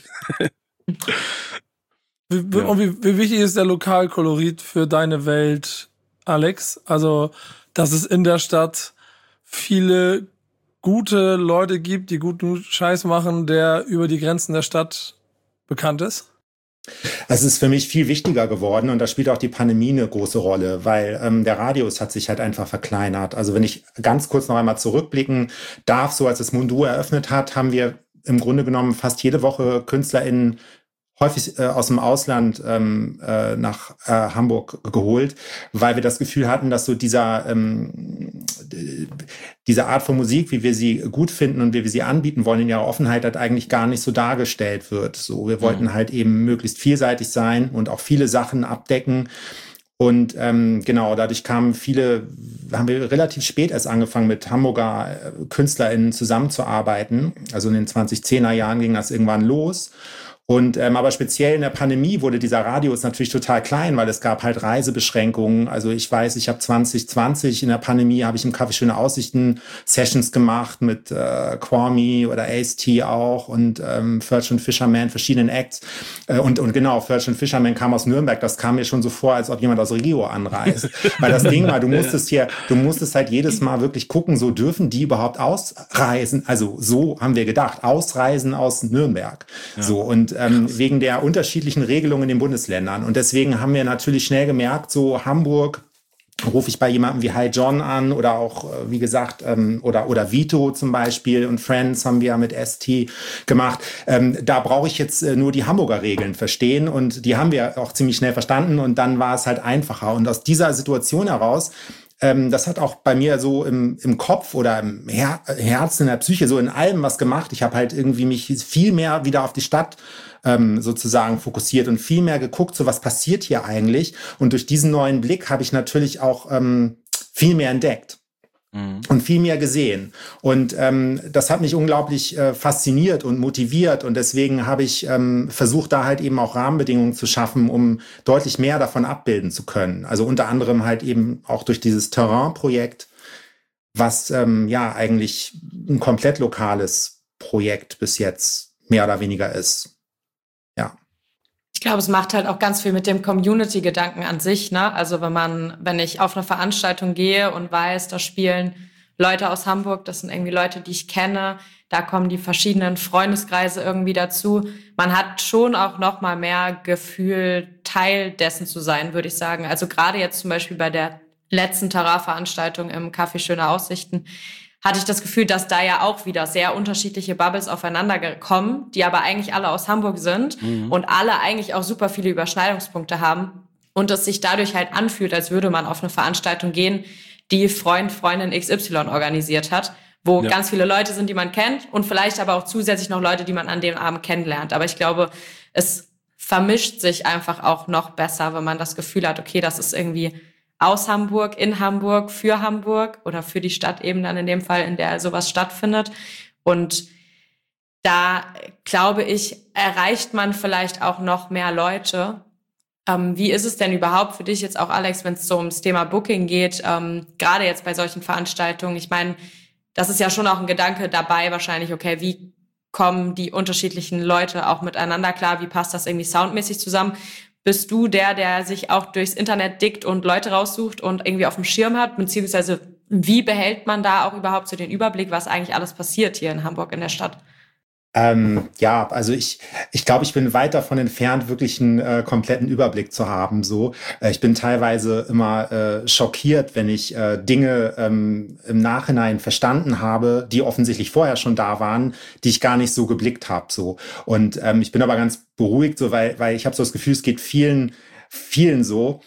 Wie wichtig ist der Lokalkolorit für deine Welt, Alex? Also, dass es in der Stadt viele gute Leute gibt, die guten Scheiß machen, der über die Grenzen der Stadt bekannt ist? Es ist für mich viel wichtiger geworden und da spielt auch die Pandemie eine große Rolle, weil der Radius hat sich halt einfach verkleinert. Also wenn ich ganz kurz noch einmal zurückblicken darf, so als es Mundu eröffnet hat, haben wir im Grunde genommen fast jede Woche KünstlerInnen häufig aus dem Ausland nach Hamburg geholt, weil wir das Gefühl hatten, dass so diese Art von Musik, wie wir sie gut finden und wie wir sie anbieten wollen, in ihrer Offenheit halt eigentlich gar nicht so dargestellt wird. So, wir wollten halt eben möglichst vielseitig sein und auch viele Sachen abdecken. Und genau, dadurch haben wir relativ spät erst angefangen, mit Hamburger KünstlerInnen zusammenzuarbeiten. Also in den 2010er Jahren ging das irgendwann los. Und aber speziell in der Pandemie wurde dieser Radius natürlich total klein, weil es gab halt Reisebeschränkungen. Also ich weiß, ich habe 2020 in der Pandemie habe ich im Café Schöne Aussichten Sessions gemacht mit Kwame oder Ace-T auch und Ferch und Fisherman, verschiedenen Acts. Und genau, Ferch und Fisherman kam aus Nürnberg. Das kam mir schon so vor, als ob jemand aus Rio anreist. Weil das Ding war, du musstest halt jedes Mal wirklich gucken, so dürfen die überhaupt ausreisen. Also so haben wir gedacht, ausreisen aus Nürnberg. Ja. So und wegen der unterschiedlichen Regelungen in den Bundesländern. Und deswegen haben wir natürlich schnell gemerkt, so Hamburg, rufe ich bei jemandem wie Hi John an oder auch, wie gesagt, oder Vito zum Beispiel und Friends haben wir mit ST gemacht. Da brauche ich jetzt nur die Hamburger Regeln verstehen und die haben wir auch ziemlich schnell verstanden und dann war es halt einfacher. Und aus dieser Situation heraus das hat auch bei mir so im Kopf oder im Herzen, in der Psyche, so in allem was gemacht. Ich habe halt irgendwie mich viel mehr wieder auf die Stadt sozusagen fokussiert und viel mehr geguckt, so was passiert hier eigentlich. Und durch diesen neuen Blick habe ich natürlich auch viel mehr entdeckt. Und viel mehr gesehen. Und das hat mich unglaublich fasziniert und motiviert. Und deswegen habe ich versucht, da halt eben auch Rahmenbedingungen zu schaffen, um deutlich mehr davon abbilden zu können. Also unter anderem halt eben auch durch dieses Terrain-Projekt, was eigentlich ein komplett lokales Projekt bis jetzt mehr oder weniger ist. Ja. Ich Ich glaube, es macht halt auch ganz viel mit dem Community-Gedanken an sich, ne? Also wenn ich auf eine Veranstaltung gehe und weiß, da spielen Leute aus Hamburg, das sind irgendwie Leute, die ich kenne, da kommen die verschiedenen Freundeskreise irgendwie dazu. Man hat schon auch noch mal mehr Gefühl, Teil dessen zu sein, würde ich sagen. Also gerade jetzt zum Beispiel bei der letzten Terrain-Veranstaltung im Café Schöne Aussichten hatte ich das Gefühl, dass da ja auch wieder sehr unterschiedliche Bubbles aufeinander kommen, die aber eigentlich alle aus Hamburg sind und alle eigentlich auch super viele Überschneidungspunkte haben und es sich dadurch halt anfühlt, als würde man auf eine Veranstaltung gehen, die Freundin XY organisiert hat, wo ganz viele Leute sind, die man kennt und vielleicht aber auch zusätzlich noch Leute, die man an dem Abend kennenlernt. Aber ich glaube, es vermischt sich einfach auch noch besser, wenn man das Gefühl hat, okay, das ist irgendwie aus Hamburg, in Hamburg, für Hamburg oder für die Stadt eben dann in dem Fall, in der sowas stattfindet. Und da, glaube ich, erreicht man vielleicht auch noch mehr Leute. Wie ist es denn überhaupt für dich jetzt auch, Alex, wenn es so ums Thema Booking geht, gerade jetzt bei solchen Veranstaltungen? Ich meine, das ist ja schon auch ein Gedanke dabei wahrscheinlich, okay, wie kommen die unterschiedlichen Leute auch miteinander klar? Wie passt das irgendwie soundmäßig zusammen? Bist du der sich auch durchs Internet dickt und Leute raussucht und irgendwie auf dem Schirm hat? Beziehungsweise wie behält man da auch überhaupt so den Überblick, was eigentlich alles passiert hier in Hamburg in der Stadt? Ja, also ich glaube, ich bin weit davon entfernt, wirklich einen kompletten Überblick zu haben. So, ich bin teilweise immer schockiert, wenn ich Dinge im Nachhinein verstanden habe, die offensichtlich vorher schon da waren, die ich gar nicht so geblickt habe. So, und ich bin aber ganz beruhigt, so weil ich habe so das Gefühl, es geht vielen so.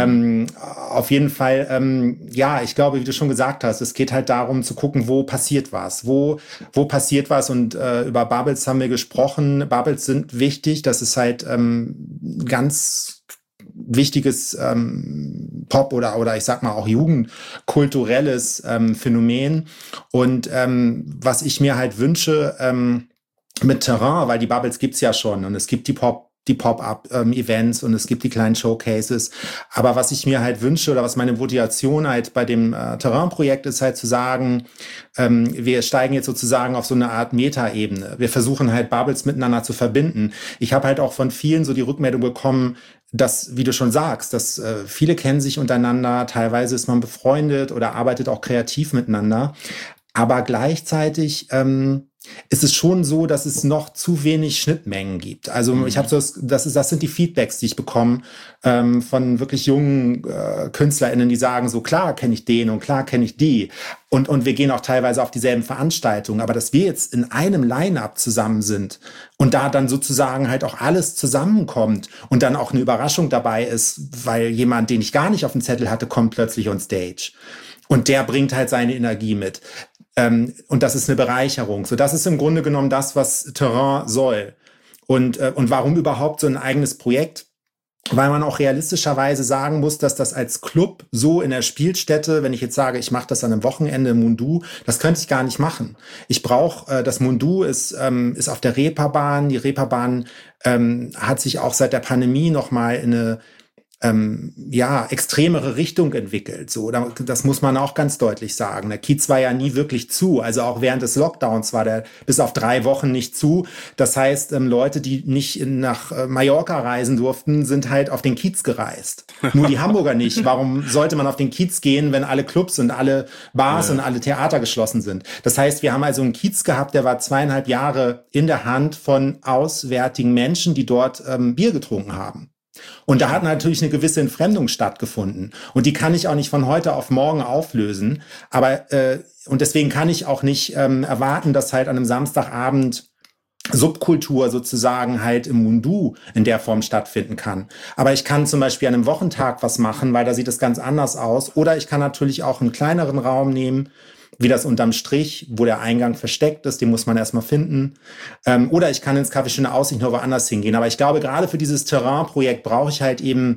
Auf jeden Fall, ja, ich glaube, wie du schon gesagt hast, es geht halt darum zu gucken, wo passiert was, wo passiert was und über Bubbles haben wir gesprochen. Bubbles sind wichtig, das ist halt ganz wichtiges Pop- oder ich sag mal auch jugendkulturelles Phänomen. Und was ich mir halt wünsche mit Terrain, weil die Bubbles gibt's ja schon und es gibt die Pop-up-Events und es gibt die kleinen Showcases. Aber was ich mir halt wünsche oder was meine Motivation halt bei dem Terrain-Projekt ist halt zu sagen, wir steigen jetzt sozusagen auf so eine Art Meta-Ebene. Wir versuchen halt Bubbles miteinander zu verbinden. Ich habe halt auch von vielen so die Rückmeldung bekommen, dass, wie du schon sagst, dass viele kennen sich untereinander, teilweise ist man befreundet oder arbeitet auch kreativ miteinander. Aber gleichzeitig ist es schon so, dass es noch zu wenig Schnittmengen gibt. Also ich habe das sind die Feedbacks, die ich bekomme von wirklich jungen KünstlerInnen, die sagen so, klar kenne ich den und klar kenne ich die. Und wir gehen auch teilweise auf dieselben Veranstaltungen. Aber dass wir jetzt in einem Line-Up zusammen sind und da dann sozusagen halt auch alles zusammenkommt und dann auch eine Überraschung dabei ist, weil jemand, den ich gar nicht auf dem Zettel hatte, kommt plötzlich on stage. Und der bringt halt seine Energie mit. Und das ist eine Bereicherung. So, das ist im Grunde genommen das, was Terrain soll. Und warum überhaupt so ein eigenes Projekt? Weil man auch realistischerweise sagen muss, dass das als Club so in der Spielstätte, wenn ich jetzt sage, ich mache das an einem Wochenende im Mundu, das könnte ich gar nicht machen. Ich brauche, das Mundu ist auf der Reeperbahn. Die Reeperbahn hat sich auch seit der Pandemie nochmal in eine extremere Richtung entwickelt. So, das muss man auch ganz deutlich sagen. Der Kiez war ja nie wirklich zu. Also auch während des Lockdowns war der bis auf 3 Wochen nicht zu. Das heißt, Leute, die nicht nach Mallorca reisen durften, sind halt auf den Kiez gereist. Nur die Hamburger nicht. Warum sollte man auf den Kiez gehen, wenn alle Clubs und alle Bars und alle Theater geschlossen sind? Das heißt, wir haben also einen Kiez gehabt, der war 2,5 Jahre in der Hand von auswärtigen Menschen, die dort Bier getrunken haben. Und da hat natürlich eine gewisse Entfremdung stattgefunden. Und die kann ich auch nicht von heute auf morgen auflösen. Aber und deswegen kann ich auch nicht erwarten, dass halt an einem Samstagabend Subkultur sozusagen halt im Mundu in der Form stattfinden kann. Aber ich kann zum Beispiel an einem Wochentag was machen, weil da sieht es ganz anders aus. Oder ich kann natürlich auch einen kleineren Raum nehmen, wie das unterm Strich, wo der Eingang versteckt ist, den muss man erstmal finden. Oder ich kann ins Café Schöne Aussicht noch woanders hingehen. Aber ich glaube, gerade für dieses Terrain-Projekt brauche ich halt eben,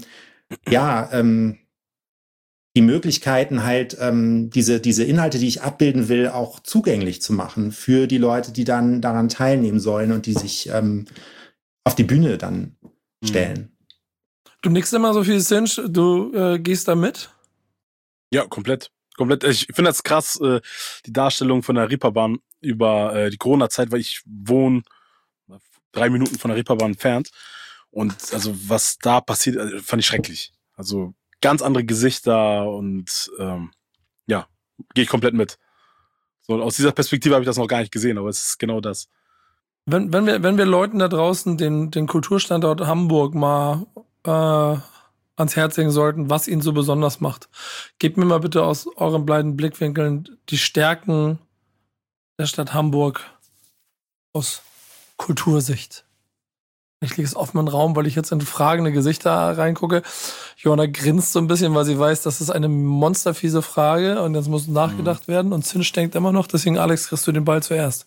die Möglichkeiten halt, diese Inhalte, die ich abbilden will, auch zugänglich zu machen für die Leute, die dann daran teilnehmen sollen und die sich auf die Bühne dann stellen. Du nickst immer so viel Cinch, du gehst da mit? Ja, komplett. Ich finde das krass, die Darstellung von der Reeperbahn über die Corona-Zeit, weil ich wohne 3 Minuten von der Reeperbahn entfernt. Und also was da passiert, fand ich schrecklich. Also ganz andere Gesichter und ja, gehe ich komplett mit. So, aus dieser Perspektive habe ich das noch gar nicht gesehen, aber es ist genau das. Wenn wir Leuten da draußen den Kulturstandort Hamburg mal ans Herz legen sollten, was ihn so besonders macht, gebt mir mal bitte aus euren beiden Blickwinkeln die Stärken der Stadt Hamburg aus Kultursicht. Ich lege es offen in den Raum, weil ich jetzt in fragende Gesichter reingucke. Johanna grinst so ein bisschen, weil sie weiß, das ist eine monsterfiese Frage und jetzt muss nachgedacht werden und Zinsch denkt immer noch, deswegen Alex, kriegst du den Ball zuerst.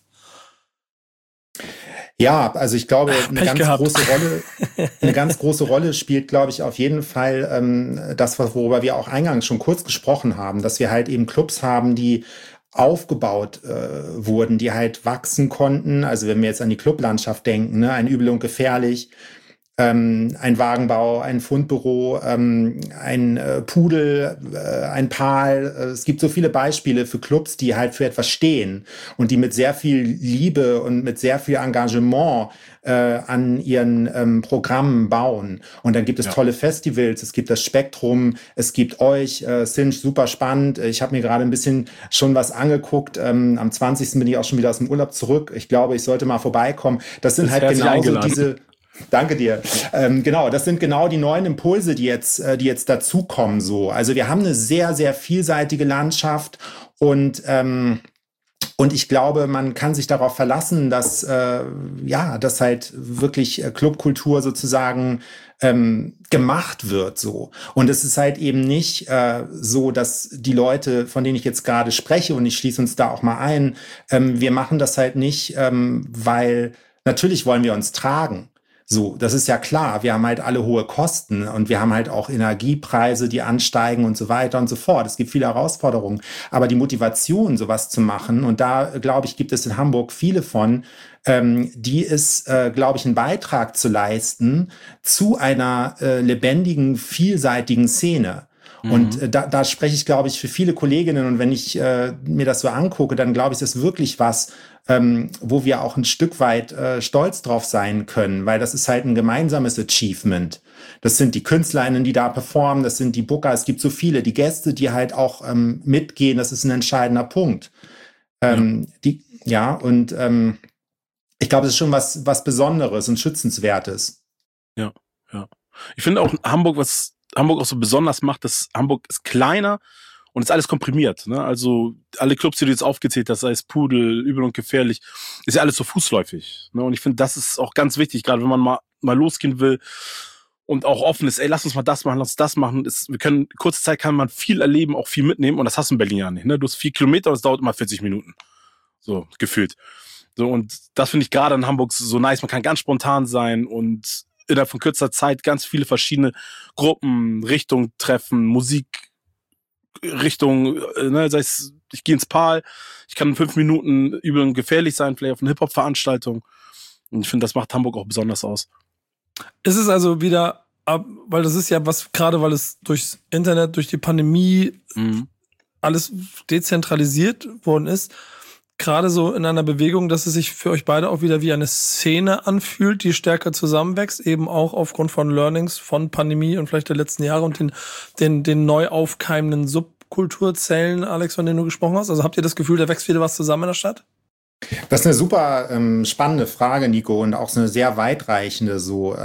Ja, also ich glaube, eine ganz große Rolle spielt, glaube ich, auf jeden Fall das, worüber wir auch eingangs schon kurz gesprochen haben, dass wir halt eben Clubs haben, die aufgebaut wurden, die halt wachsen konnten. Also wenn wir jetzt an die Clublandschaft denken, ne, ein Übel und Gefährlich, ein Wagenbau, ein Fundbüro, ein Pudel, ein Pal. Es gibt so viele Beispiele für Clubs, die halt für etwas stehen und die mit sehr viel Liebe und mit sehr viel Engagement an ihren Programmen bauen. Und dann gibt es tolle Festivals, es gibt das Spektrum, es gibt euch, Cinch, super spannend. Ich habe mir gerade ein bisschen schon was angeguckt. Am 20. bin ich auch schon wieder aus dem Urlaub zurück. Ich glaube, ich sollte mal vorbeikommen. Das sind halt genauso diese... Danke dir. Genau, das sind genau die neuen Impulse, die jetzt dazukommen. So, also wir haben eine sehr, sehr vielseitige Landschaft und ich glaube, man kann sich darauf verlassen, dass dass halt wirklich Clubkultur sozusagen gemacht wird so. Und es ist halt eben nicht so, dass die Leute, von denen ich jetzt gerade spreche, und ich schließe uns da auch mal ein, wir machen das halt nicht, weil natürlich wollen wir uns tragen. So, das ist ja klar. Wir haben halt alle hohe Kosten und wir haben halt auch Energiepreise, die ansteigen und so weiter und so fort. Es gibt viele Herausforderungen. Aber die Motivation, sowas zu machen, und da, glaube ich, gibt es in Hamburg viele von, die ist, glaube ich, einen Beitrag zu leisten zu einer lebendigen, vielseitigen Szene. Und da spreche ich, glaube ich, für viele Kolleginnen. Und wenn ich mir das so angucke, dann glaube ich, das ist wirklich was, wo wir auch ein Stück weit stolz drauf sein können, weil das ist halt ein gemeinsames Achievement. Das sind die KünstlerInnen, die da performen, das sind die Booker, es gibt so viele, die Gäste, die halt auch mitgehen, das ist ein entscheidender Punkt. Ich glaube, das ist schon was Besonderes und Schützenswertes. Ja. Ich finde auch was Hamburg auch so besonders macht, dass Hamburg ist kleiner und ist alles komprimiert. Ne? Also alle Clubs, die du jetzt aufgezählt hast, sei es Pudel, Übel und Gefährlich, ist ja alles so fußläufig. Ne? Und ich finde, das ist auch ganz wichtig, gerade wenn man mal losgehen will und auch offen ist, lass uns mal das machen, lass uns das machen. Kurze Zeit kann man viel erleben, auch viel mitnehmen und das hast du in Berlin ja nicht. Ne? Du hast 4 Kilometer und es dauert immer 40 Minuten. So, gefühlt. So, und das finde ich gerade in Hamburg so nice. Man kann ganz spontan sein und innerhalb von kürzer Zeit ganz viele verschiedene Gruppen, Richtungen treffen, Musikrichtungen, sei es, ich gehe ins Pal, ich kann in 5 Minuten Übel und Gefährlich sein, vielleicht auf eine Hip-Hop-Veranstaltung. Und ich finde, das macht Hamburg auch besonders aus. Ist es also wieder, weil das ist ja was, gerade weil es durchs Internet, durch die Pandemie alles dezentralisiert worden ist, gerade so in einer Bewegung, dass es sich für euch beide auch wieder wie eine Szene anfühlt, die stärker zusammenwächst, eben auch aufgrund von Learnings von Pandemie und vielleicht der letzten Jahre und den neu aufkeimenden Subkulturzellen, Alex, von denen du gesprochen hast? Also habt ihr das Gefühl, da wächst wieder was zusammen in der Stadt? Das ist eine super spannende Frage, Nico, und auch so eine sehr weitreichende,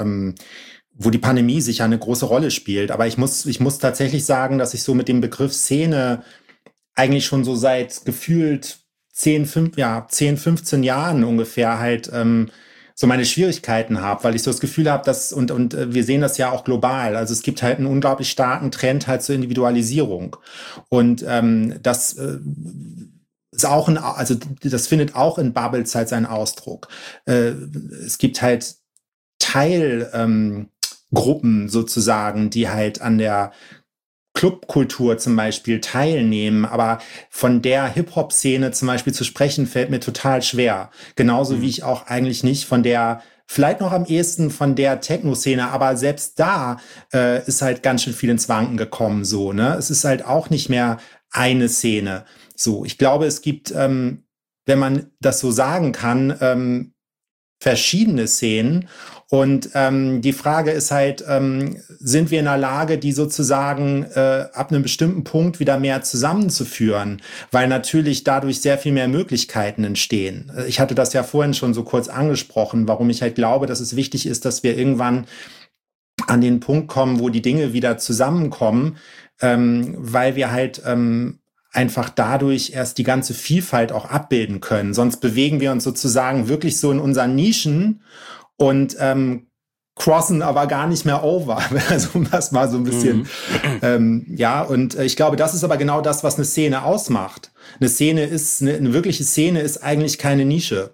wo die Pandemie sicher eine große Rolle spielt. Aber ich muss tatsächlich sagen, dass ich so mit dem Begriff Szene eigentlich schon so seit gefühlt 10, 15 Jahren ungefähr halt so meine Schwierigkeiten habe, weil ich so das Gefühl habe, dass, und wir sehen das ja auch global, also es gibt halt einen unglaublich starken Trend halt zur Individualisierung. Und das ist auch das findet auch in Bubbles halt seinen Ausdruck. Es gibt halt Teilgruppen sozusagen, die halt an der Clubkultur zum Beispiel teilnehmen, aber von der Hip-Hop-Szene zum Beispiel zu sprechen, fällt mir total schwer. Genauso wie ich auch eigentlich nicht von der, vielleicht noch am ehesten von der Techno-Szene, aber selbst da ist halt ganz schön viel ins Wanken gekommen, so, ne? Es ist halt auch nicht mehr eine Szene. So, ich glaube, es gibt, wenn man das so sagen kann, verschiedene Szenen Und die Frage ist halt, sind wir in der Lage, die sozusagen ab einem bestimmten Punkt wieder mehr zusammenzuführen? Weil natürlich dadurch sehr viel mehr Möglichkeiten entstehen. Ich hatte das ja vorhin schon so kurz angesprochen, warum ich halt glaube, dass es wichtig ist, dass wir irgendwann an den Punkt kommen, wo die Dinge wieder zusammenkommen, weil wir halt einfach dadurch erst die ganze Vielfalt auch abbilden können. Sonst bewegen wir uns sozusagen wirklich so in unseren Nischen und crossen aber gar nicht mehr over. Also um das mal so ein bisschen, und ich glaube, das ist aber genau das, was eine Szene ausmacht. Eine Szene ist, eine wirkliche Szene ist eigentlich keine Nische.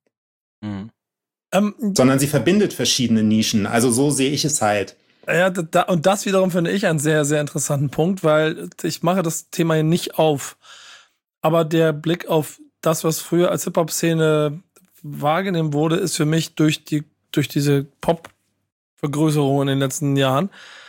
Sondern sie verbindet verschiedene Nischen. Also so sehe ich es halt. Ja, und das wiederum finde ich einen sehr, sehr interessanten Punkt, weil ich mache das Thema hier nicht auf. Aber der Blick auf das, was früher als Hip-Hop-Szene wahrgenommen wurde, ist für mich durch diese Pop-Vergrößerung in den letzten Jahren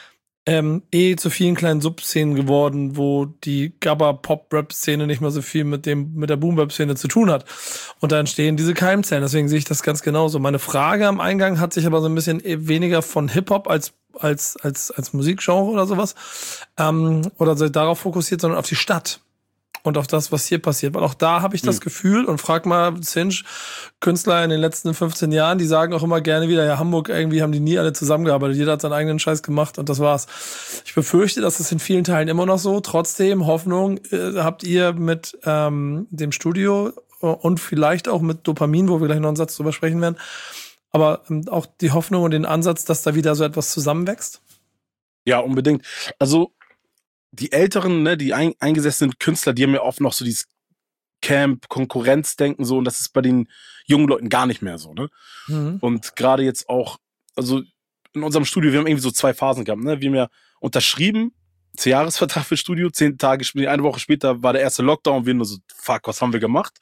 zu vielen kleinen Subszenen geworden, wo die Gabba-Pop-Rap-Szene nicht mehr so viel mit der Boom-Bap-Szene zu tun hat. Und da entstehen diese Keimzellen. Deswegen sehe ich das ganz genauso. Meine Frage am Eingang hat sich aber so ein bisschen weniger von Hip-Hop als Musikgenre oder sowas oder darauf fokussiert, sondern auf die Stadt und auf das, was hier passiert. Weil auch da habe ich das Gefühl, und frag mal Cinch, Künstler in den letzten 15 Jahren, die sagen auch immer gerne wieder, ja, Hamburg, irgendwie haben die nie alle zusammengearbeitet. Jeder hat seinen eigenen Scheiß gemacht und das war's. Ich befürchte, das ist in vielen Teilen immer noch so. Trotzdem, Hoffnung habt ihr mit dem Studio und vielleicht auch mit Dopamin, wo wir gleich noch einen Satz drüber sprechen werden, aber auch die Hoffnung und den Ansatz, dass da wieder so etwas zusammenwächst? Ja, unbedingt. Also die älteren, ne, die eingesessenen Künstler, die haben ja oft noch so dieses Camp-Konkurrenzdenken so, und das ist bei den jungen Leuten gar nicht mehr so, ne? Und gerade jetzt auch, also in unserem Studio, wir haben irgendwie so 2 Phasen gehabt, ne? Wir haben ja unterschrieben, 10-Jahres-Vertrag für Studio, 10 Tage später, eine Woche später war der erste Lockdown und wir nur so, fuck, was haben wir gemacht?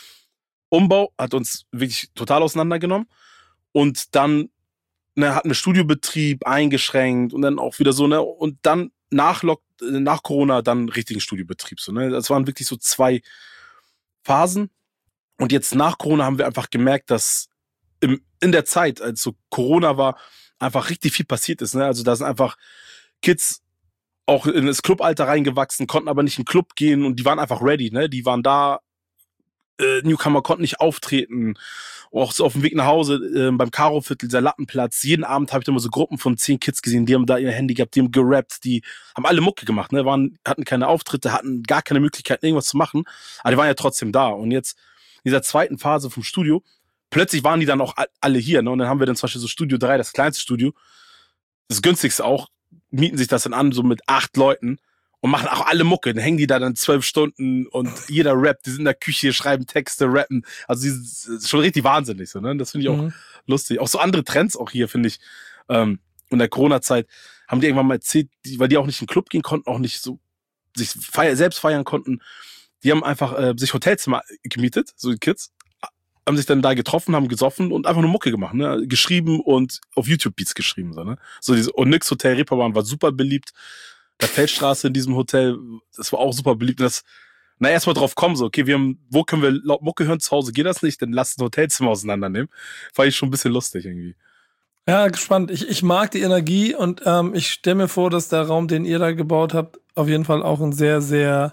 Umbau hat uns wirklich total auseinandergenommen und dann hatten wir Studiobetrieb eingeschränkt und dann auch wieder so, ne? Und dann nach Corona dann richtigen Studiobetrieb. So, ne? Das waren wirklich so 2 Phasen. Und jetzt nach Corona haben wir einfach gemerkt, dass in der Zeit, als so Corona war, einfach richtig viel passiert ist. Ne? Also da sind einfach Kids auch in das Clubalter reingewachsen, konnten aber nicht in den Club gehen und die waren einfach ready. Ne? Die waren da, Newcomer konnten nicht auftreten. Auch so auf dem Weg nach Hause beim Karo-Viertel, dieser Lattenplatz. Jeden Abend habe ich da immer so Gruppen von 10 Kids gesehen, die haben da ihr Handy gehabt, die haben gerappt, die haben alle Mucke gemacht, ne? Hatten keine Auftritte, hatten gar keine Möglichkeit, irgendwas zu machen. Aber die waren ja trotzdem da. Und jetzt in dieser zweiten Phase vom Studio, plötzlich waren die dann auch alle hier. Ne? Und dann haben wir dann zum Beispiel so Studio 3, das kleinste Studio, das günstigste auch, mieten sich das dann an, so mit 8 Leuten. Und machen auch alle Mucke. Dann hängen die da dann 12 Stunden und jeder rappt. Die sind in der Küche, schreiben Texte, rappen. Also das ist schon richtig wahnsinnig. So, ne? Das finde ich auch lustig. Auch so andere Trends auch hier, finde ich. In der Corona-Zeit haben die irgendwann mal erzählt, weil die auch nicht in den Club gehen konnten, auch nicht so sich selbst feiern konnten. Die haben einfach sich Hotelzimmer gemietet, so die Kids. Haben sich dann da getroffen, haben gesoffen und einfach nur Mucke gemacht. Ne? Geschrieben und auf YouTube-Beats geschrieben. So, ne? So diese Onyx Hotel Reeperbahn war super beliebt. Der Feldstraße in diesem Hotel, das war auch super beliebt. Und erstmal drauf kommen, so, okay, wo können wir laut Mucke hören? Zu Hause geht das nicht, dann lasst ein Hotelzimmer auseinandernehmen. Fand ich schon ein bisschen lustig irgendwie. Ja, gespannt. Ich mag die Energie und ich stelle mir vor, dass der Raum, den ihr da gebaut habt, auf jeden Fall auch ein sehr, sehr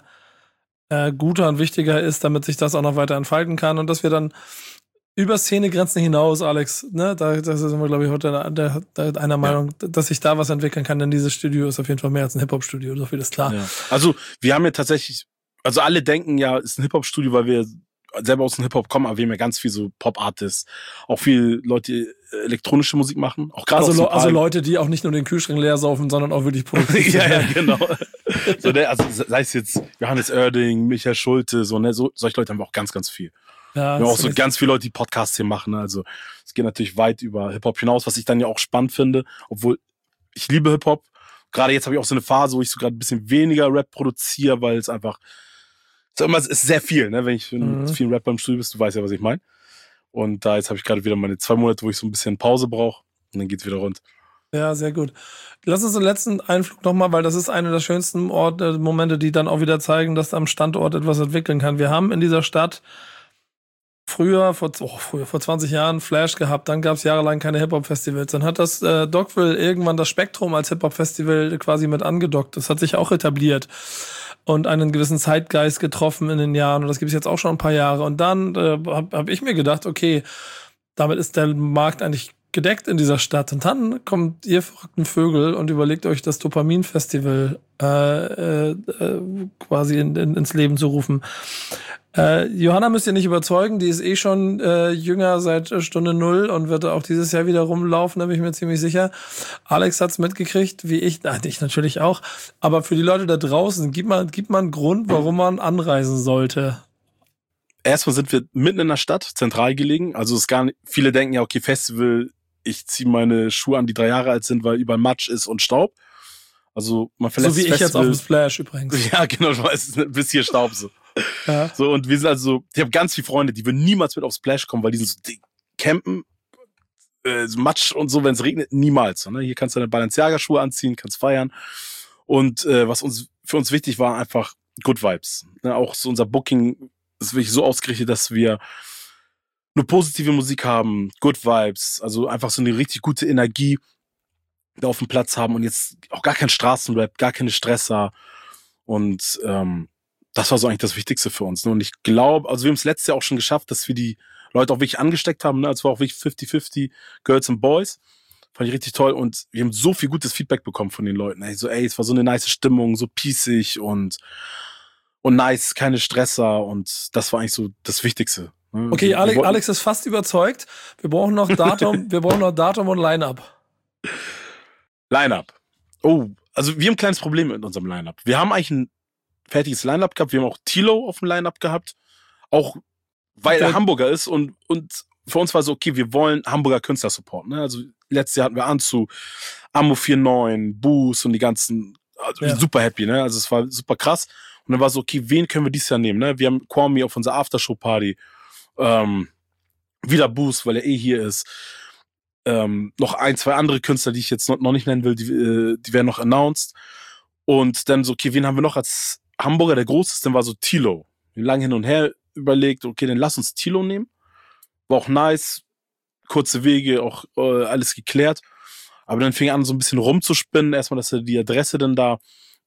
guter und wichtiger ist, damit sich das auch noch weiter entfalten kann und dass wir dann über Szenegrenzen hinaus, Alex, ne, da sind wir, glaube ich, heute einer Meinung, dass sich da was entwickeln kann, denn dieses Studio ist auf jeden Fall mehr als ein Hip-Hop-Studio, so viel ist klar. Ja. Also, wir haben ja tatsächlich, also alle denken ja, es ist ein Hip-Hop-Studio, weil wir selber aus dem Hip-Hop kommen, aber wir haben ja ganz viel so Pop-Artists, auch viele Leute, die elektronische Musik machen, auch gerade also Leute, die auch nicht nur den Kühlschrank leer saufen, sondern auch wirklich produktiv sind. Ja, genau. So, ne, also sei es jetzt Johannes Oerding, Michael Schulte, so, ne, solche Leute haben wir auch ganz, ganz viel. Ja, wir haben auch so ganz viele Leute, die Podcasts hier machen. Also es geht natürlich weit über Hip-Hop hinaus, was ich dann ja auch spannend finde, obwohl ich liebe Hip-Hop. Gerade jetzt habe ich auch so eine Phase, wo ich so gerade ein bisschen weniger Rap produziere, weil es einfach, es ist sehr viel, ne? Wenn ich mit vielen Rappern im Studio bist, du weißt ja, was ich meine. Und da jetzt habe ich gerade wieder meine 2 Monate, wo ich so ein bisschen Pause brauche und dann geht's wieder rund. Ja, sehr gut. Lass uns den letzten Einflug nochmal, weil das ist einer der schönsten Momente, die dann auch wieder zeigen, dass am Standort etwas entwickeln kann. Wir haben in dieser Stadt früher, vor 20 Jahren Flash gehabt, dann gab es jahrelang keine Hip-Hop-Festivals. Dann hat das Dogville irgendwann das Spektrum als Hip-Hop-Festival quasi mit angedockt. Das hat sich auch etabliert und einen gewissen Zeitgeist getroffen in den Jahren. Und das gibt es jetzt auch schon ein paar Jahre. Und dann hab ich mir gedacht, okay, damit ist der Markt eigentlich gedeckt in dieser Stadt. Und dann kommt ihr verrückten Vögel und überlegt euch das Dopamin-Festival quasi ins Leben zu rufen. Johanna müsst ihr nicht überzeugen, die ist eh schon jünger seit Stunde 0 und wird auch dieses Jahr wieder rumlaufen, da bin ich mir ziemlich sicher. Alex hat's mitgekriegt, wie ich natürlich auch. Aber für die Leute da draußen, gib mal einen Grund, warum man anreisen sollte. Erstmal sind wir mitten in der Stadt, zentral gelegen. Also es ist gar nicht, viele denken ja, okay, Festival, ich ziehe meine Schuhe an, die 3 Jahre alt sind, weil überall Matsch ist und Staub. Also man verlässt so wie das ich jetzt auf dem Splash übrigens. Ja, genau, du weißt, bis hier Staub so. Ja. So, und wir sind also, ich habe ganz viele Freunde, die würden niemals mit auf Splash kommen, weil die sind so, die campen, so Matsch und so, wenn es regnet, niemals. So, ne? Hier kannst du deine Balenciaga-Schuhe anziehen, kannst feiern. Und was für uns wichtig war, einfach Good Vibes. Ne? Auch so unser Booking ist wirklich so ausgerichtet, dass wir nur positive Musik haben, Good Vibes, also einfach so eine richtig gute Energie da auf dem Platz haben und jetzt auch gar kein Straßenrap, gar keine Stresser. Und das war so eigentlich das Wichtigste für uns. Ne? Und ich glaube, also wir haben es letztes Jahr auch schon geschafft, dass wir die Leute auch wirklich angesteckt haben. Ne? Also war auch wirklich 50-50 Girls and Boys. Fand ich richtig toll. Und wir haben so viel gutes Feedback bekommen von den Leuten. Es war so eine nice Stimmung, so peacig und nice, keine Stresser. Und das war eigentlich so das Wichtigste. Ne? Okay, Alex ist fast überzeugt. Wir brauchen noch Datum und Line-Up. Line-Up. Oh, also wir haben ein kleines Problem mit unserem Line-Up. Wir haben eigentlich ein fertiges Line-Up gehabt. Wir haben auch Tilo auf dem Line-Up gehabt. Auch weil er Hamburger ist und für uns war so, okay, wir wollen Hamburger Künstler supporten. Ne? Also letztes Jahr hatten wir Anzu, Ammo 49, Boos und die ganzen, also super happy, ne? Also es war super krass. Und dann war so, okay, wen können wir dieses Jahr nehmen? Ne? Wir haben Kwame auf unserer Aftershow-Party. Wieder Boos, weil er hier ist. Noch 1, 2 andere Künstler, die ich jetzt noch nicht nennen will, die werden noch announced. Und dann so, okay, wen haben wir noch als Hamburger, der groß ist? Dann war so Tilo. Wir haben lange hin und her überlegt, okay, dann lass uns Tilo nehmen. War auch nice, kurze Wege, auch alles geklärt. Aber dann fing er an, so ein bisschen rumzuspinnen. Erstmal, dass er die Adresse dann da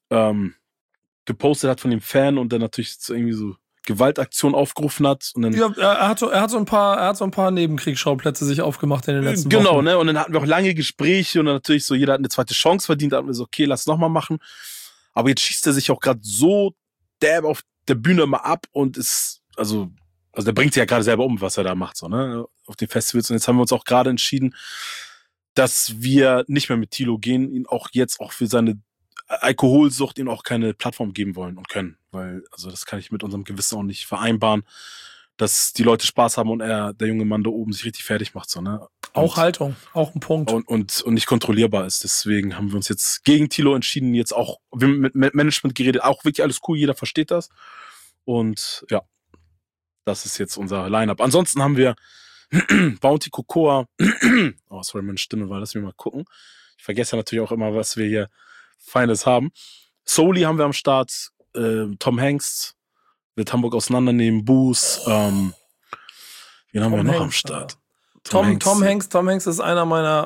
gepostet hat von dem Fan und dann natürlich so irgendwie so Gewaltaktion aufgerufen hat. Und dann er hat so ein paar Nebenkriegsschauplätze sich aufgemacht in den letzten Wochen. Genau, ne? Und dann hatten wir auch lange Gespräche und dann natürlich so, jeder hat eine zweite Chance verdient. Da hatten wir so, okay, lass nochmal machen. Aber jetzt schießt er sich auch gerade so derb auf der Bühne immer ab und ist, also der bringt sich ja gerade selber um, was er da macht, so, ne? Auf den Festivals. Und jetzt haben wir uns auch gerade entschieden, dass wir nicht mehr mit Tilo gehen, ihn auch jetzt auch für seine Alkoholsucht ihm auch keine Plattform geben wollen und können. Weil, also das kann ich mit unserem Gewissen auch nicht vereinbaren, dass die Leute Spaß haben und der junge Mann da oben sich richtig fertig macht, so, ne? Auch Haltung, auch ein Punkt. Und nicht kontrollierbar ist. Deswegen haben wir uns jetzt gegen Tilo entschieden, jetzt auch, wir haben mit Management geredet, auch wirklich alles cool, jeder versteht das. Und ja, das ist jetzt unser Line-Up. Ansonsten haben wir Bounty Cocoa, oh sorry, meine Stimme war, lass mich mal gucken. Ich vergesse ja natürlich auch immer, was wir hier Feines haben. Soli haben wir am Start, Tom Hanks wird Hamburg auseinandernehmen, Boos, wen haben wir noch am Start? Tom Hanks ist einer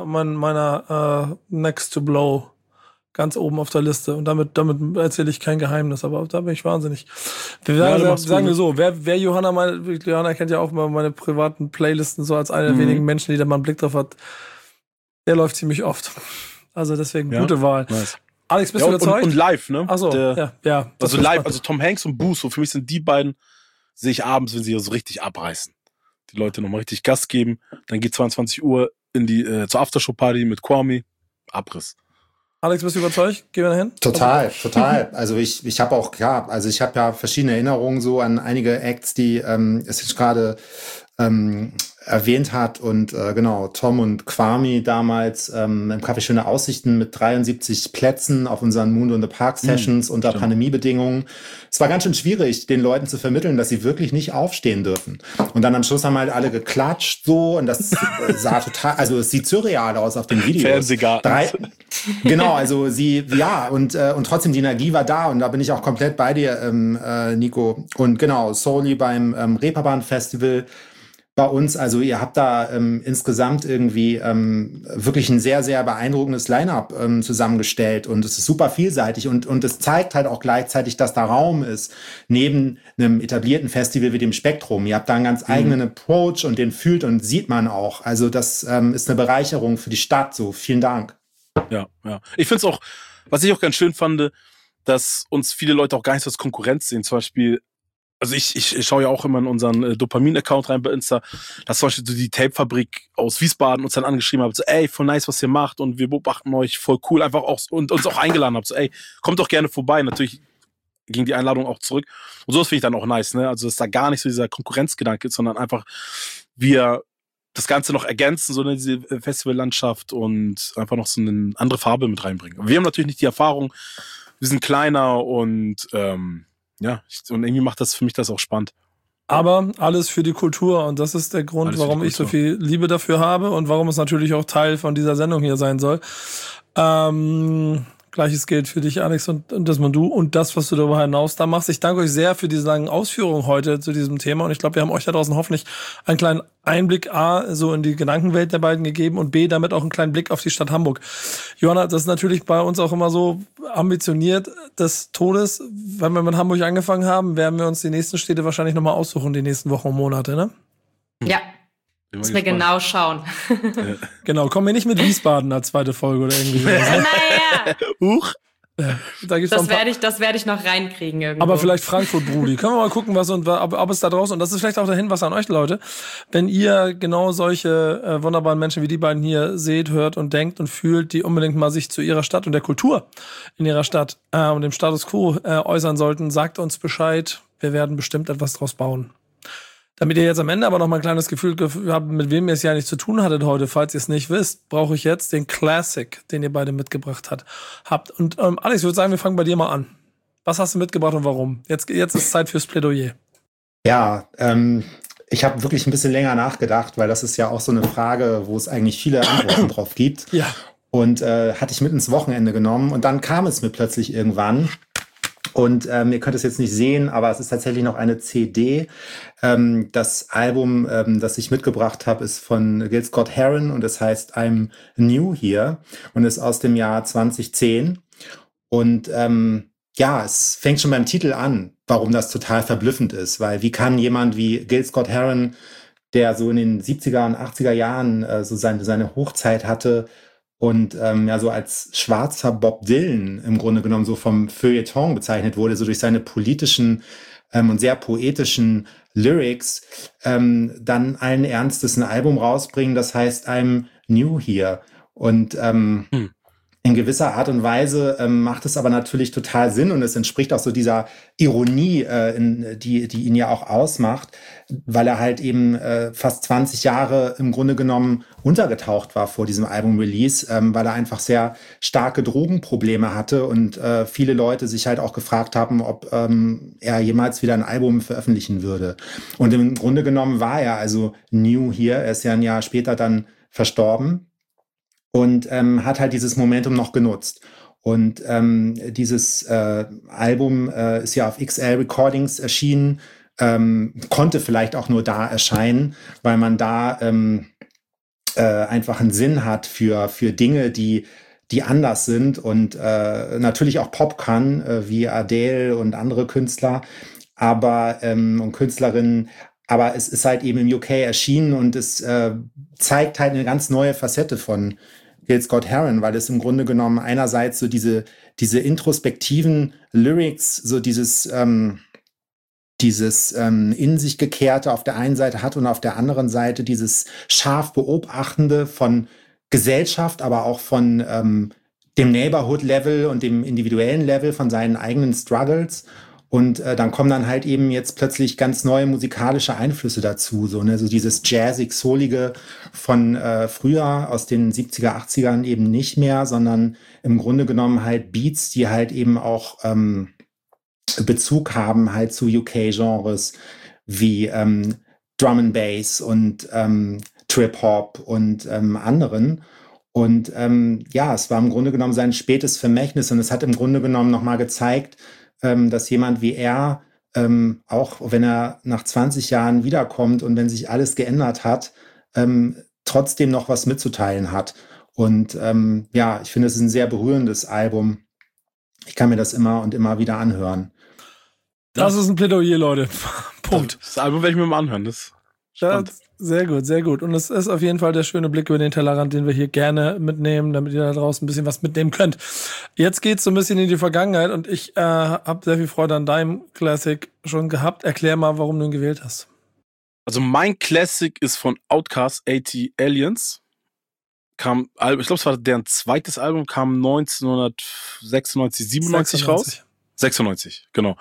meiner Next to Blow, ganz oben auf der Liste. Und damit erzähle ich kein Geheimnis, aber da bin ich wahnsinnig. Sagen wir so, wer Johanna kennt ja auch mal meine privaten Playlisten so als eine der wenigen Menschen, die da mal einen Blick drauf hat. Der läuft ziemlich oft. Also deswegen gute Wahl. Nice. Alex, bist du überzeugt? Und live, ne? Ach so, ja. Also live, also Tom Hanks und Boos, so für mich sind die beiden, sehe ich abends, wenn sie so richtig abreißen. Die Leute nochmal richtig Gas geben. Dann geht 22 Uhr in die zur Aftershow-Party mit Kwame. Abriss. Alex, bist du überzeugt? Gehen wir da hin? Total. Also ich habe auch, klar, also ich habe ja verschiedene Erinnerungen so an einige Acts, die es jetzt gerade erwähnt hat und genau, Tom und Kwame damals im Café Schöne Aussichten mit 73 Plätzen auf unseren Moon in the Park Sessions unter Pandemiebedingungen. Es war ganz schön schwierig, den Leuten zu vermitteln, dass sie wirklich nicht aufstehen dürfen. Und dann am Schluss haben halt alle geklatscht so und das sah total, also es sieht surreal aus auf den Videos. Fernsehgarten. Genau, also und trotzdem die Energie war da und da bin ich auch komplett bei dir, Nico. Und genau, Soli beim Reeperbahn Festival. bei uns. Also ihr habt da insgesamt irgendwie wirklich ein sehr, sehr beeindruckendes Line-up zusammengestellt und es ist super vielseitig und es zeigt halt auch gleichzeitig, dass da Raum ist, neben einem etablierten Festival wie dem Spektrum. Ihr habt da einen ganz eigenen Approach und den fühlt und sieht man auch. Also das ist eine Bereicherung für die Stadt. So, vielen Dank. Ja. Ich finde es auch, was ich auch ganz schön fand, dass uns viele Leute auch gar nicht so als Konkurrenz sehen. Zum Beispiel, also ich schaue ja auch immer in unseren Dopamin-Account rein bei Insta, dass zum Beispiel so die Tape-Fabrik aus Wiesbaden uns dann angeschrieben hat, so ey, voll nice, was ihr macht und wir beobachten euch, voll cool, einfach auch und uns auch eingeladen habt, so ey, kommt doch gerne vorbei. Natürlich ging die Einladung auch zurück und sowas finde ich dann auch nice, ne? Also dass da gar nicht so dieser Konkurrenzgedanke ist, sondern einfach wir das Ganze noch ergänzen, so eine diese Festivallandschaft und einfach noch so eine andere Farbe mit reinbringen. Wir haben natürlich nicht die Erfahrung, wir sind kleiner und und irgendwie macht das für mich das auch spannend. Aber alles für die Kultur und das ist der Grund, warum ich so viel Liebe dafür habe und warum es natürlich auch Teil von dieser Sendung hier sein soll. Gleiches gilt für dich, Alex, und Desmond, du und das, was du darüber hinaus da machst. Ich danke euch sehr für diese langen Ausführungen heute zu diesem Thema und ich glaube, wir haben euch da draußen hoffentlich einen kleinen Einblick A, so in die Gedankenwelt der beiden gegeben und B, damit auch einen kleinen Blick auf die Stadt Hamburg. Johanna, das ist natürlich bei uns auch immer so ambitioniert des Todes. Wenn wir mit Hamburg angefangen haben, werden wir uns die nächsten Städte wahrscheinlich nochmal aussuchen, die nächsten Wochen und Monate, ne? Ja. Müssen wir genau schauen. Genau, kommen wir nicht mit Wiesbaden als zweite Folge oder irgendwie so. Naja. Da gibt's das werde ich noch reinkriegen irgendwo. Aber vielleicht Frankfurt, Brudi. Können wir mal gucken, ob es da draußen, und das ist vielleicht auch der Hinweis an euch, Leute, wenn ihr genau solche wunderbaren Menschen wie die beiden hier seht, hört und denkt und fühlt, die unbedingt mal sich zu ihrer Stadt und der Kultur in ihrer Stadt und dem Status Quo äußern sollten, sagt uns Bescheid. Wir werden bestimmt etwas draus bauen. Damit ihr jetzt am Ende aber noch mal ein kleines Gefühl habt, mit wem ihr es ja nicht zu tun hattet heute, falls ihr es nicht wisst, brauche ich jetzt den Classic, den ihr beide mitgebracht habt. Und Alex, ich würde sagen, wir fangen bei dir mal an. Was hast du mitgebracht und warum? Jetzt ist Zeit fürs Plädoyer. Ja, ich habe wirklich ein bisschen länger nachgedacht, weil das ist ja auch so eine Frage, wo es eigentlich viele Antworten drauf gibt. Ja. Und hatte ich mit ins Wochenende genommen und dann kam es mir plötzlich irgendwann. Und ihr könnt es jetzt nicht sehen, aber es ist tatsächlich noch eine CD. Das Album, das ich mitgebracht habe, ist von Gil Scott-Heron und es heißt I'm New Here und ist aus dem Jahr 2010. Und es fängt schon beim Titel an, warum das total verblüffend ist. Weil wie kann jemand wie Gil Scott-Heron, der so in den 70er und 80er Jahren so seine Hochzeit hatte, und so als schwarzer Bob Dylan im Grunde genommen so vom Feuilleton bezeichnet wurde, so durch seine politischen und sehr poetischen Lyrics, dann allen Ernstes ein Album rausbringen, das heißt I'm New Here. Und in gewisser Art und Weise macht es aber natürlich total Sinn und es entspricht auch so dieser Ironie, die ihn ja auch ausmacht, weil er halt eben fast 20 Jahre im Grunde genommen untergetaucht war vor diesem Album-Release, weil er einfach sehr starke Drogenprobleme hatte und viele Leute sich halt auch gefragt haben, ob er jemals wieder ein Album veröffentlichen würde. Und im Grunde genommen war er also New Here, er ist ja ein Jahr später dann verstorben. Und hat halt dieses Momentum noch genutzt. Und dieses Album ist ja auf XL Recordings erschienen, konnte vielleicht auch nur da erscheinen, weil man da einfach einen Sinn hat für Dinge, die anders sind und natürlich auch Pop kann, wie Adele und andere Künstler, aber und Künstlerinnen. Aber es ist halt eben im UK erschienen und es zeigt halt eine ganz neue Facette von Gil Scott-Heron, weil es im Grunde genommen einerseits so diese introspektiven Lyrics, so dieses in sich gekehrte auf der einen Seite hat und auf der anderen Seite dieses scharf Beobachtende von Gesellschaft, aber auch von dem Neighborhood-Level und dem individuellen Level von seinen eigenen Struggles. Und dann kommen dann halt eben jetzt plötzlich ganz neue musikalische Einflüsse dazu, so dieses jazzig-soulige von früher aus den 70er, 80ern eben nicht mehr, sondern im Grunde genommen halt Beats, die halt eben auch Bezug haben halt zu UK-Genres wie Drum and Bass und Trip-Hop und anderen. Und es war im Grunde genommen sein spätes Vermächtnis und es hat im Grunde genommen nochmal gezeigt, dass jemand wie er auch wenn er nach 20 Jahren wiederkommt und wenn sich alles geändert hat, trotzdem noch was mitzuteilen hat. Und ja, ich finde, es ist ein sehr berührendes Album. Ich kann mir das immer und immer wieder anhören. Das ist ein Plädoyer, Leute. Punkt. Das Album werde ich mir mal anhören. Das ist spannend. Sehr gut, sehr gut. Und es ist auf jeden Fall der schöne Blick über den Tellerrand, den wir hier gerne mitnehmen, damit ihr da draußen ein bisschen was mitnehmen könnt. Jetzt geht's so ein bisschen in die Vergangenheit und ich habe sehr viel Freude an deinem Classic schon gehabt. Erklär mal, warum du ihn gewählt hast. Also mein Classic ist von Outkast, 80 Aliens. Ich glaube, es war deren zweites Album, kam 1996, 97 raus. 96, genau.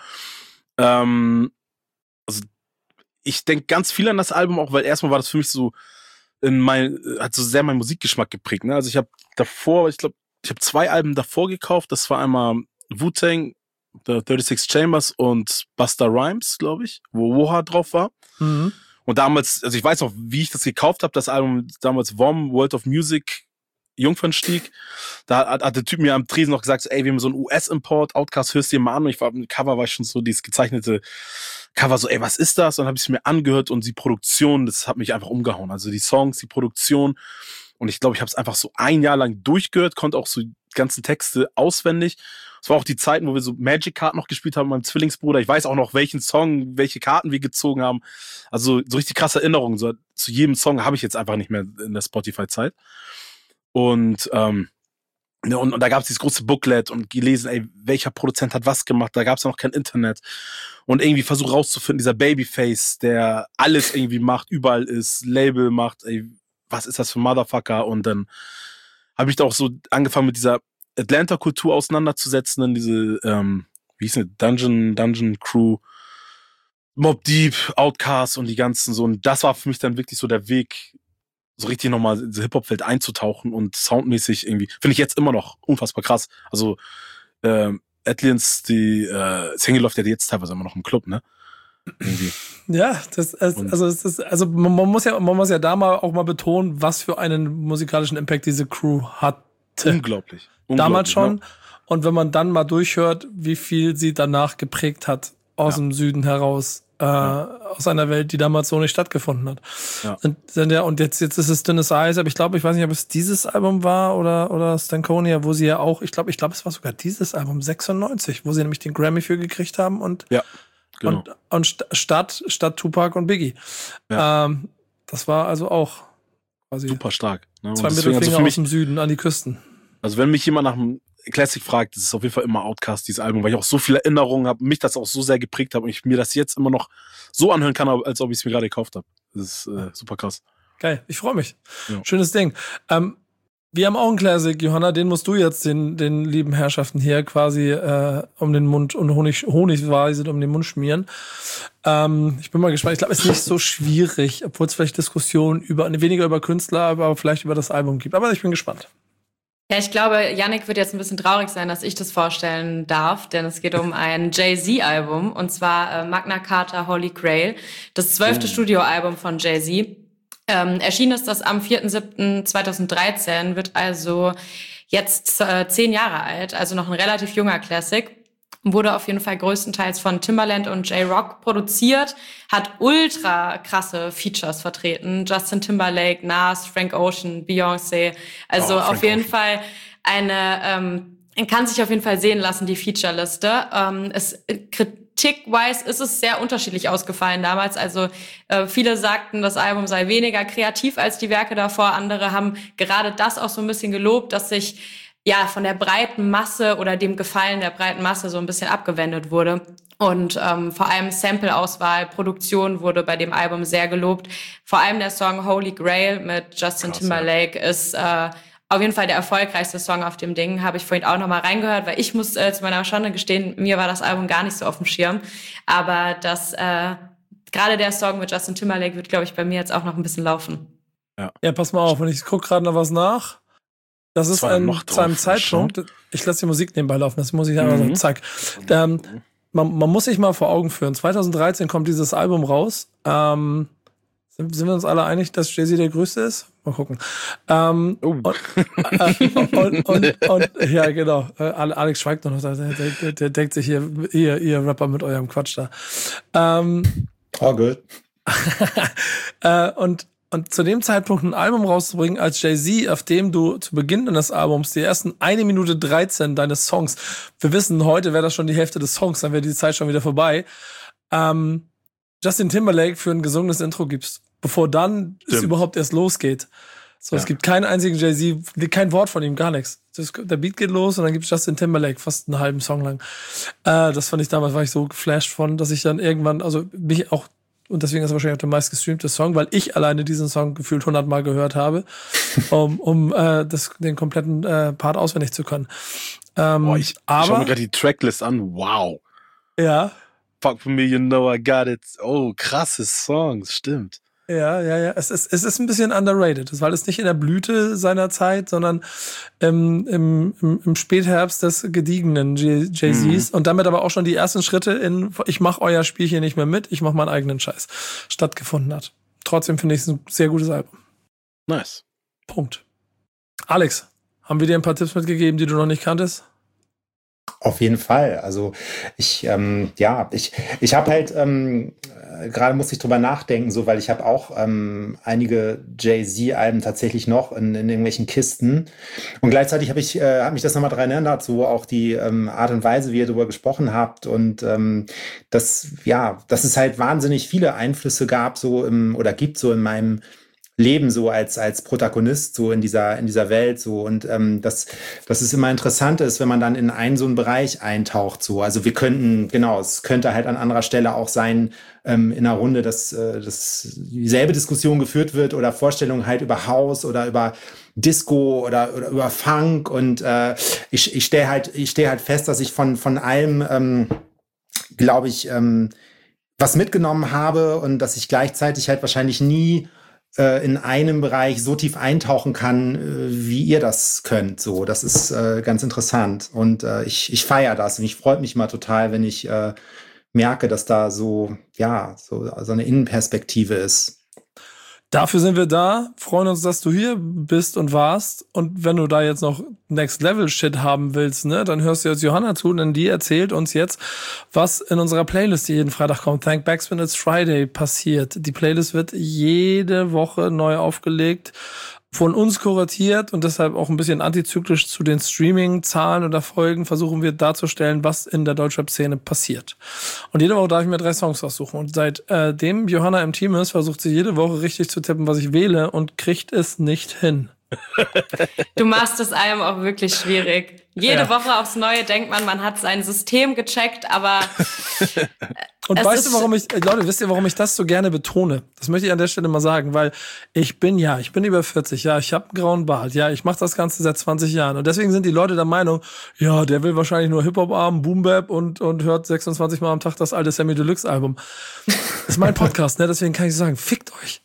Also ich denke ganz viel an das Album, auch weil erstmal war das für mich so hat so sehr meinen Musikgeschmack geprägt. Ne? Also ich habe davor, ich habe 2 Alben davor gekauft. Das war einmal Wu-Tang, The 36 Chambers und Busta Rhymes, glaube ich, wo Woha drauf war. Mhm. Und damals, also ich weiß noch, wie ich das gekauft habe, das Album damals WOM, World of Music, Jungfernstieg. Da hat der Typ mir am Tresen noch gesagt, so, ey, wir haben so einen US-Import, Outkast, hörst du dir mal an. Und im Cover war schon so dieses gezeichnete Cover, so, ey, was ist das? Und dann habe ich es mir angehört und die Produktion, das hat mich einfach umgehauen. Also die Songs, die Produktion. Und ich glaube, ich habe es einfach so ein Jahr lang durchgehört, konnte auch so die ganzen Texte auswendig. Es war auch die Zeiten, wo wir so Magic-Karten noch gespielt haben mit meinem Zwillingsbruder. Ich weiß auch noch, welchen Song, welche Karten wir gezogen haben. Also so richtig krasse Erinnerungen. So, zu jedem Song habe ich jetzt einfach nicht mehr in der Spotify-Zeit. Und und da gab es dieses große Booklet und gelesen, ey, welcher Produzent hat was gemacht. Da gab es noch kein Internet. Und irgendwie versucht rauszufinden, dieser Babyface, der alles irgendwie macht, überall ist, Label macht, ey, was ist das für ein Motherfucker? Und dann habe ich da auch so angefangen mit dieser Atlanta-Kultur auseinanderzusetzen, dann diese, wie hieß es, Dungeon Crew, Mobb Deep, Outkast und die ganzen so. Und das war für mich dann wirklich so der Weg, so richtig nochmal in diese Hip-Hop-Welt einzutauchen und soundmäßig irgendwie, finde ich jetzt immer noch unfassbar krass. Also, Atlians, Single läuft ja jetzt teilweise immer noch im Club, ne? Irgendwie. Ja, man muss ja da mal auch mal betonen, was für einen musikalischen Impact diese Crew hatte. Unglaublich. Damals schon. Ja. Und wenn man dann mal durchhört, wie viel sie danach geprägt hat aus dem Süden heraus, aus einer Welt, die damals so nicht stattgefunden hat. Ja. Und jetzt ist es dünnes Eis, aber ich weiß nicht, ob es dieses Album war oder Stankonia, wo sie ja auch, ich glaube, es war sogar dieses Album, 96, wo sie nämlich den Grammy für gekriegt haben und ja. Genau. Und statt Tupac und Biggie. Ja. Das war also auch quasi super stark. Ne? 2 Mittelfinger aus dem Süden an die Küsten. Also wenn mich jemand nach einem Classic fragt, das ist auf jeden Fall immer Outkast, dieses Album, weil ich auch so viele Erinnerungen habe, mich das auch so sehr geprägt habe und ich mir das jetzt immer noch so anhören kann, als ob ich es mir gerade gekauft habe. Das ist super krass. Geil, ich freue mich. Ja. Schönes Ding. Wir haben auch einen Classic, Johanna, den musst du jetzt den lieben Herrschaften hier quasi um den Mund und honigweise um den Mund schmieren. Ich bin mal gespannt. Ich glaube, es ist nicht so schwierig, obwohl es vielleicht Diskussionen weniger über Künstler, aber vielleicht über das Album gibt. Aber ich bin gespannt. Ja, ich glaube, Yannick wird jetzt ein bisschen traurig sein, dass ich das vorstellen darf, denn es geht um ein Jay-Z-Album und zwar Magna Carta Holy Grail, das 12. Studioalbum von Jay-Z. Erschienen ist das am 4.7.2013, wird also jetzt 10 Jahre alt, also noch ein relativ junger Classic. Wurde auf jeden Fall größtenteils von Timbaland und J-Rock produziert, hat ultra krasse Features vertreten. Justin Timberlake, Nas, Frank Ocean, Beyoncé. Also auf jeden Fall kann sich auf jeden Fall sehen lassen, die Featureliste. Kritik-wise ist es sehr unterschiedlich ausgefallen damals. Also viele sagten, das Album sei weniger kreativ als die Werke davor. Andere haben gerade das auch so ein bisschen gelobt, dass sich von der breiten Masse oder dem Gefallen der breiten Masse so ein bisschen abgewendet wurde. Und vor allem Sample-Auswahl, Produktion wurde bei dem Album sehr gelobt. Vor allem der Song Holy Grail mit Justin Timberlake ist auf jeden Fall der erfolgreichste Song auf dem Ding. Habe ich vorhin auch nochmal reingehört, weil ich muss zu meiner Schande gestehen, mir war das Album gar nicht so auf dem Schirm. Aber gerade der Song mit Justin Timberlake wird, glaube ich, bei mir jetzt auch noch ein bisschen laufen. Ja, pass mal auf, und ich gucke gerade noch was nach. Das ist zu einem Zeitpunkt, ich lasse die Musik nebenbei laufen, das muss ich einfach so, zack. Man muss sich mal vor Augen führen, 2013 kommt dieses Album raus, Sind wir uns alle einig, dass Jay-Z der Größte ist? Mal gucken. Ja, genau. Alex schweigt noch. Der denkt sich hier, ihr Rapper mit eurem Quatsch da. Oh, gut. Und zu dem Zeitpunkt ein Album rauszubringen als Jay-Z, auf dem du zu Beginn des Albums die ersten 1 Minute 13 deines Songs, wir wissen, heute wäre das schon die Hälfte des Songs, dann wäre die Zeit schon wieder vorbei, Justin Timberlake für ein gesungenes Intro gibst, bevor dann es überhaupt erst losgeht. So, es gibt keinen einzigen Jay-Z, kein Wort von ihm, gar nichts. Der Beat geht los und dann gibt es Justin Timberlake fast einen halben Song lang. Das fand ich damals, war ich so geflasht von, dass ich dann irgendwann, also mich auch, und deswegen ist es wahrscheinlich auch der meist gestreamte Song, weil ich alleine diesen Song gefühlt 100 Mal gehört habe, um den kompletten Part auswendig zu können. Ich schau mir gerade die Tracklist an, wow. Ja. Fuck for me, you know I got it. Oh, krasse Songs, stimmt. Ja. Es ist ein bisschen underrated, weil es nicht in der Blüte seiner Zeit, sondern im Spätherbst des gediegenen Jay-Z's und damit aber auch schon die ersten Schritte in ich mach euer Spiel hier nicht mehr mit, ich mach meinen eigenen Scheiß stattgefunden hat. Trotzdem finde ich es ein sehr gutes Album. Nice. Punkt. Alex, haben wir dir ein paar Tipps mitgegeben, die du noch nicht kanntest? Auf jeden Fall. Also ich habe halt gerade muss ich drüber nachdenken, so, weil ich habe auch einige Jay-Z-Alben tatsächlich noch in irgendwelchen Kisten und gleichzeitig habe mich das nochmal daran erinnert, so auch die Art und Weise, wie ihr darüber gesprochen habt und dass es halt wahnsinnig viele Einflüsse gab so gibt so in meinem Leben so als Protagonist so in dieser Welt so und dass es immer interessant ist, wenn man dann in einen so einen Bereich eintaucht so. Also es könnte halt an anderer Stelle auch sein in einer Runde, dass dieselbe Diskussion geführt wird oder Vorstellungen halt über House oder über Disco oder über Funk und ich stelle halt fest, dass ich von allem glaube ich was mitgenommen habe und dass ich gleichzeitig halt wahrscheinlich nie in einem Bereich so tief eintauchen kann, wie ihr das könnt. So, das ist ganz interessant. Und ich feiere das und ich freue mich mal total, wenn ich merke, dass da so eine Innenperspektive ist. Dafür sind wir da, freuen uns, dass du hier bist und warst. Und wenn du da jetzt noch Next-Level-Shit haben willst, ne, dann hörst du jetzt Johanna zu, denn die erzählt uns jetzt, was in unserer Playlist, die jeden Freitag kommt, Thank Backspin It's Friday, passiert. Die Playlist wird jede Woche neu aufgelegt, von uns kuratiert und deshalb auch ein bisschen antizyklisch zu den Streaming-Zahlen oder Folgen versuchen wir darzustellen, was in der Deutschrap-Szene passiert. Und jede Woche darf ich mir 3 Songs aussuchen. Und seitdem Johanna im Team ist, versucht sie jede Woche richtig zu tippen, was ich wähle und kriegt es nicht hin. Du machst es einem auch wirklich schwierig. Jede Woche aufs Neue denkt man hat sein System gecheckt, aber und wisst ihr, warum ich das so gerne betone? Das möchte ich an der Stelle mal sagen, weil ich bin über 40, ja, ich habe einen grauen Bart, ja, ich mache das Ganze seit 20 Jahren und deswegen sind die Leute der Meinung, ja, der will wahrscheinlich nur Hip-Hop-Arm, Boom-Bap und hört 26 Mal am Tag das alte Sammy Deluxe-Album. Das ist mein Podcast, ne? Deswegen kann ich sagen, fickt euch.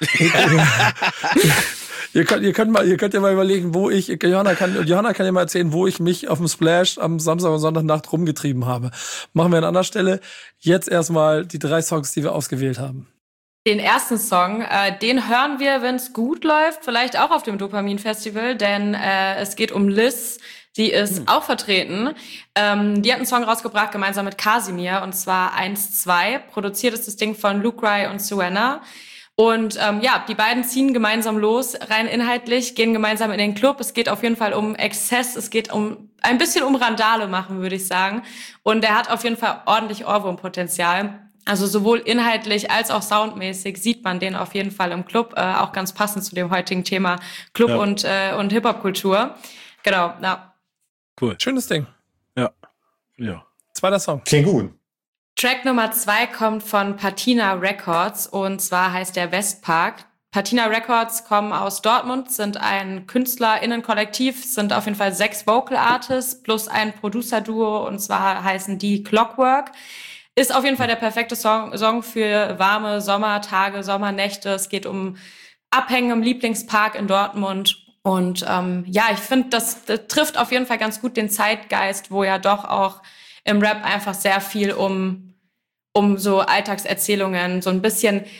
Ihr könnt ja mal überlegen, Johanna kann ja mal erzählen, wo ich mich auf dem Splash am Samstag und Sonntagnacht rumgetrieben habe. Machen wir an anderer Stelle. Jetzt erstmal die 3 Songs, die wir ausgewählt haben. Den ersten Song, den hören wir, wenn es gut läuft, vielleicht auch auf dem Dopamin-Festival, denn es geht um Liz. Die ist auch vertreten. Die hat einen Song rausgebracht, gemeinsam mit Casimir, und zwar 1-2. Produziert ist das Ding von Luke Rai und Suena. Und die beiden ziehen gemeinsam los, rein inhaltlich, gehen gemeinsam in den Club. Es geht auf jeden Fall um Exzess, es geht ein bisschen um Randale machen, würde ich sagen. Und er hat auf jeden Fall ordentlich Ohrwurmpotenzial. Also sowohl inhaltlich als auch soundmäßig sieht man den auf jeden Fall im Club, auch ganz passend zu dem heutigen Thema Club und Hip-Hop-Kultur. Genau, ja. Cool. Schönes Ding. Ja. Zweiter Song. Klingt gut. Track Nummer 2 kommt von Patina Records und zwar heißt der Westpark. Patina Records kommen aus Dortmund, sind ein KünstlerInnen-Kollektiv, sind auf jeden Fall 6 Vocal Artists plus ein Producer-Duo und zwar heißen die Clockwork. Ist auf jeden Fall der perfekte Song für warme Sommertage, Sommernächte. Es geht um Abhängen im Lieblingspark in Dortmund. Und ich finde, das trifft auf jeden Fall ganz gut den Zeitgeist, wo ja doch auch im Rap einfach sehr viel um so Alltagserzählungen, so ein bisschen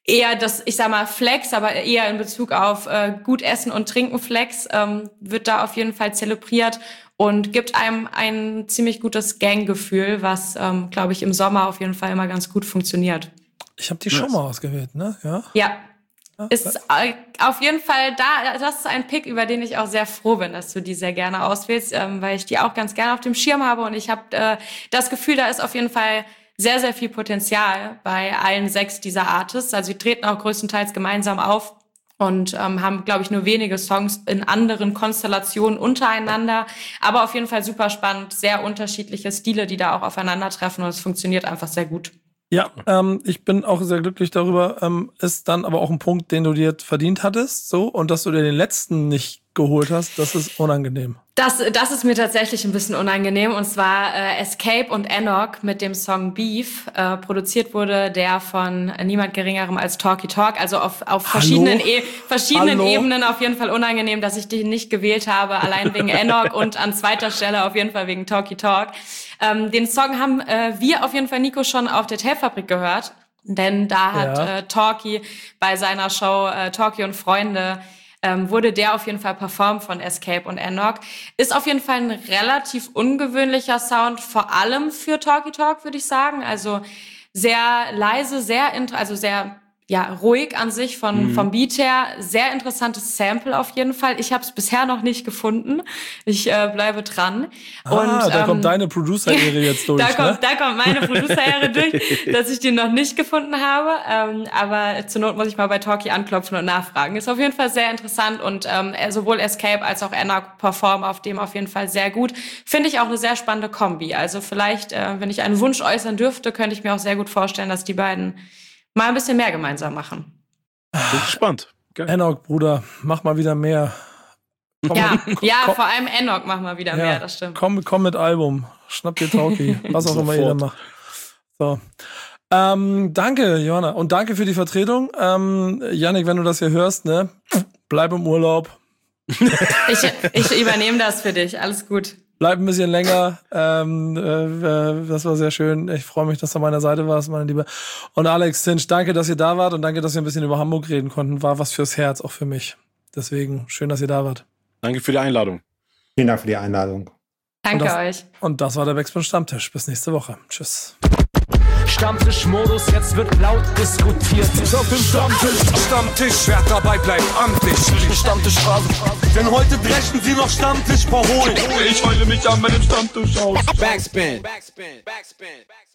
eher das, ich sag mal, Flex, aber eher in Bezug auf gut Essen und Trinken Flex, wird da auf jeden Fall zelebriert und gibt einem ein ziemlich gutes Ganggefühl, was, glaube ich, im Sommer auf jeden Fall immer ganz gut funktioniert. Ich habe die schon mal ausgewählt, ne? Ja. Ist auf jeden Fall das ist ein Pick, über den ich auch sehr froh bin, dass du die sehr gerne auswählst, weil ich die auch ganz gerne auf dem Schirm habe und ich habe das Gefühl, da ist auf jeden Fall sehr, sehr viel Potenzial bei allen 6 dieser Artists. Also sie treten auch größtenteils gemeinsam auf und haben, glaube ich, nur wenige Songs in anderen Konstellationen untereinander. Aber auf jeden Fall super spannend, sehr unterschiedliche Stile, die da auch aufeinandertreffen und es funktioniert einfach sehr gut. Ja, ich bin auch sehr glücklich darüber. Ist dann aber auch ein Punkt, den du dir verdient hattest, so, und dass du dir den letzten nicht geholt hast, das ist unangenehm. Das ist mir tatsächlich ein bisschen unangenehm. Und zwar Escape und Enoch mit dem Song Beef. Produziert wurde der von niemand Geringerem als Talky Talk. Also auf verschiedenen Ebenen auf jeden Fall unangenehm, dass ich den nicht gewählt habe. Allein wegen Enoch und an zweiter Stelle auf jeden Fall wegen Talky Talk. Den Song haben wir auf jeden Fall, Nico, schon auf der Tapefabrik gehört. Denn da hat Talky bei seiner Show Talky und Freunde wurde der auf jeden Fall performt von Escape und Enoch. Ist auf jeden Fall ein relativ ungewöhnlicher Sound, vor allem für Talky Talk, würde ich sagen. Also sehr leise, sehr ruhig an sich vom Beat her. Sehr interessantes Sample auf jeden Fall. Ich habe es bisher noch nicht gefunden. Ich bleibe dran. Da kommt deine Producer-Ehre jetzt durch. Da kommt meine Producer-Ehre durch, dass ich den noch nicht gefunden habe. Aber zur Not muss ich mal bei Talky anklopfen und nachfragen. Ist auf jeden Fall sehr interessant und sowohl Escape als auch Enoch performen auf dem auf jeden Fall sehr gut. Finde ich auch eine sehr spannende Kombi. Also vielleicht, wenn ich einen Wunsch äußern dürfte, könnte ich mir auch sehr gut vorstellen, dass die beiden mal ein bisschen mehr gemeinsam machen. Bin gespannt. Geil. Enoch, Bruder, mach mal wieder mehr. Vor allem Enoch mach mal wieder mehr, das stimmt. Komm mit Album. Schnapp dir Talky. Was auch immer ihr da macht. So. Danke, Johanna. Und danke für die Vertretung. Yannick, wenn du das hier hörst, ne, bleib im Urlaub. Ich übernehme das für dich. Alles gut. Bleib ein bisschen länger. Das war sehr schön. Ich freue mich, dass du an meiner Seite warst, meine Liebe. Und Alex, Zinsch, danke, dass ihr da wart und danke, dass wir ein bisschen über Hamburg reden konnten. War was fürs Herz, auch für mich. Deswegen schön, dass ihr da wart. Danke für die Einladung. Vielen Dank für die Einladung. Danke euch. Und das war der Backspin Stammtisch. Bis nächste Woche. Tschüss. Stammtischmodus, jetzt wird laut diskutiert. Auf dem Stammtisch, wer dabei bleibt, amtlich. Stammtischphase, denn heute dreschen sie noch Stammtisch verholen. Ich heule mich an meinem Stammtisch aus. Backspin.